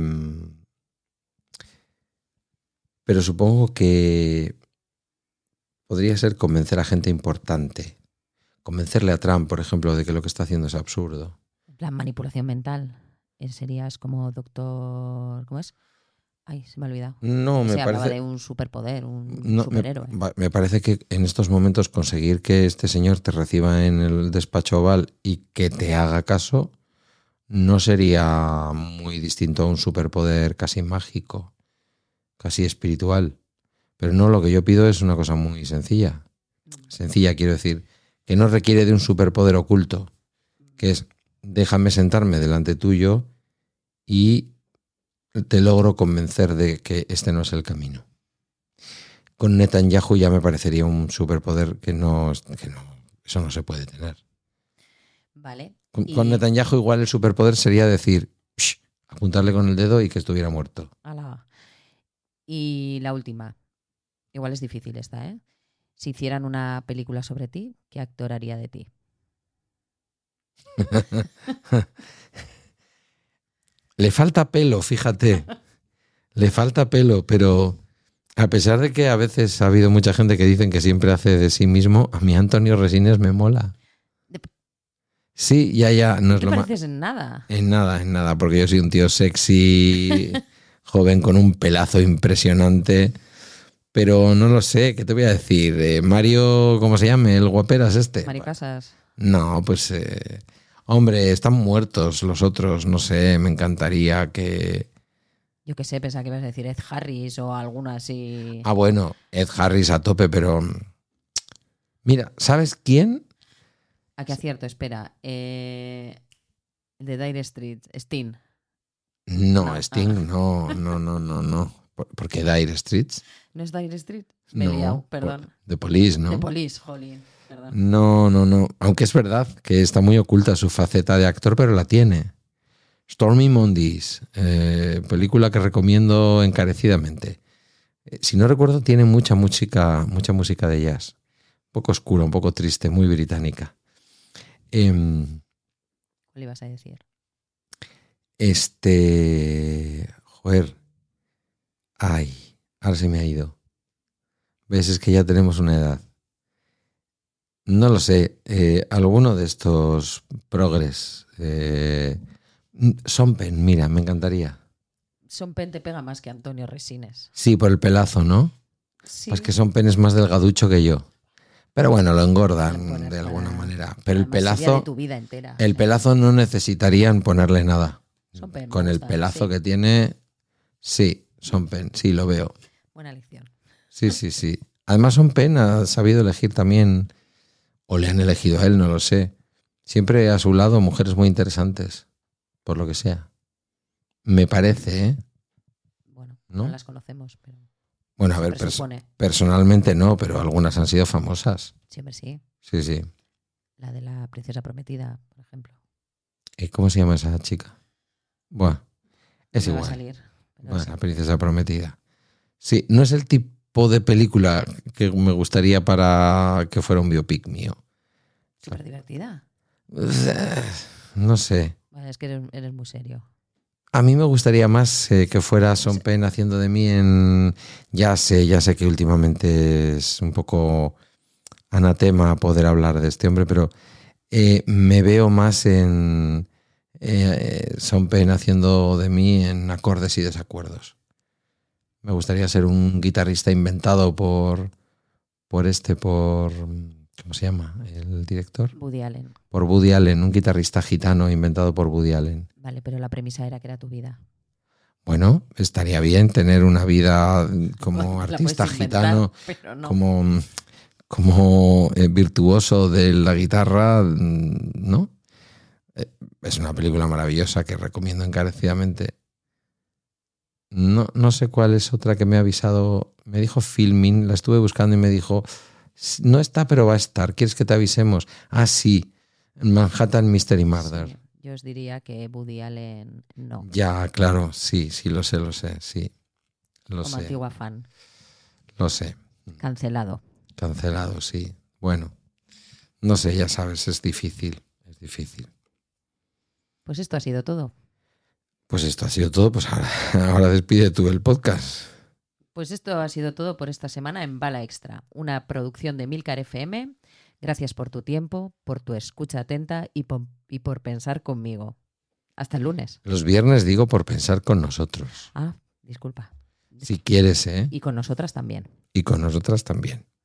pero supongo que podría ser convencer a gente importante. convencerle a Trump, por ejemplo, de que lo que está haciendo es absurdo. La manipulación mental. Eh, Serías como doctor... ¿Cómo es? Ay, se me ha olvidado. No, me Se hablaba parece... de un superpoder, un No, me, superhéroe. va- me parece que en estos momentos conseguir que este señor te reciba en el despacho oval y que te haga caso no sería muy distinto a un superpoder casi mágico, casi espiritual. Pero no, lo que yo pido es una cosa muy sencilla. Sencilla, quiero decir, que no requiere de un superpoder oculto, que es déjame sentarme delante tuyo y te logro convencer de que este no es el camino. Con Netanyahu ya me parecería un superpoder que no, que no, eso no se puede tener. Vale. Con, y... con Netanyahu igual el superpoder sería decir, psh, apuntarle con el dedo y que estuviera muerto. Ala. Y la última. Igual es difícil esta, ¿eh? Si hicieran una película sobre ti, ¿qué actor haría de ti? Le falta pelo, fíjate. Le falta pelo, pero a pesar de que a veces ha habido mucha gente que dicen que siempre hace de sí mismo, a mí Antonio Resines me mola. De... Sí, ya, ya. No ¿No es te lo pareces ma... en nada? En nada, en nada, porque yo soy un tío sexy, joven, con un pelazo impresionante. Pero no lo sé, ¿qué te voy a decir? Eh, Mario, ¿cómo se llama? ¿El guaperas este? Mario Casas. No, pues... Eh... Hombre, están muertos los otros, no sé, me encantaría que... Yo qué sé, pensaba que ibas a decir Ed Harris o alguno así. Ah, bueno, Ed Harris a tope, pero... Mira, ¿sabes quién? ¿A qué acierto? Espera. Eh... El de Dire Street, Sting. No, No, Sting, ah. no, no, no, no, no. ¿Por, ¿por qué Dire Streets? ¿No es Dire Street? Me he No, liado, perdón. The Police, ¿no? The Police, jolín. Perdón. No, no, no. Aunque es verdad que está muy oculta su faceta de actor, pero la tiene. Stormy Mondays, eh, película que recomiendo encarecidamente. Eh, si no recuerdo, tiene mucha música, mucha música de jazz. Un poco oscura, un poco triste, muy británica. Eh, ¿Qué le ibas a decir? este... Joder. Ay, ahora se me ha ido. ¿Ves? Es que ya tenemos una edad. No lo sé. Eh, alguno de estos progres. Eh, Sean Penn, mira, me encantaría. Sean Penn te pega más que Antonio Resines. Sí, por el pelazo, ¿no? Sí. Pues que Sean Penn es más delgaducho que yo. Pero bueno, lo engordan Poner de alguna para- manera. Pero el Además, sería de pelazo, tu vida entera. el o sea, pelazo no necesitarían ponerle nada. Sean Penn, me Con el gusta, pelazo sí. que tiene, sí, Sean Penn, sí, lo veo. Buena lección. Sí, sí, sí. Además, Sean Penn ha sabido elegir también, o le han elegido a él, no lo sé. Siempre a su lado mujeres muy interesantes, por lo que sea. Me parece, ¿eh? Bueno, ¿No? no, las conocemos, pero Bueno, a se ver, pers- presupone. personalmente no, pero algunas han sido famosas. Siempre sí. Sí, sí. La de la princesa prometida, por ejemplo. ¿Y cómo se llama esa chica? Buah, es No me va a igual. salir. pero Bueno, sí. la princesa prometida. Sí, no es el tipo de película que me gustaría para que fuera un biopic mío. Súper divertida. No sé. Vale, es que eres, eres muy serio. A mí me gustaría más eh, que fuera Sean Penn haciendo de mí en... Ya sé, ya sé que últimamente es un poco anatema poder hablar de este hombre, pero eh, me veo más en eh, Sean Penn haciendo de mí en acordes y desacuerdos. Me gustaría ser un guitarrista inventado por, por este, por... ¿Cómo se llama el director? Woody Allen. Por Woody Allen, un guitarrista gitano inventado por Woody Allen. Vale, pero la premisa era que era tu vida. Bueno, estaría bien tener una vida como Bueno, la artista puedes inventar, gitano, pero no. como, como eh, virtuoso de la guitarra, ¿no? Eh, es una película maravillosa que recomiendo encarecidamente. No, no sé cuál es otra que me ha avisado. Me dijo Filmin, la estuve buscando y me dijo, no está, pero va a estar. ¿Quieres que te avisemos? Ah, sí, Manhattan Mystery Murder. Sí, yo os diría que Woody Allen no. Ya, claro, sí, sí, lo sé, lo sé, sí. Lo Como sé, antigua fan. lo sé. Cancelado. Cancelado, sí. Bueno, no sé, ya sabes, es difícil, es difícil. Pues esto ha sido todo. Pues esto ha sido todo, pues ahora, ahora despide tú el podcast. Pues esto ha sido todo por esta semana en Bala Extra, una producción de Milcar F M Gracias por tu tiempo, por tu escucha atenta y por, y por pensar conmigo. Hasta el lunes. Los viernes digo por pensar con nosotros. Ah, disculpa. Si quieres, ¿eh? Y con nosotras también. Y con nosotras también.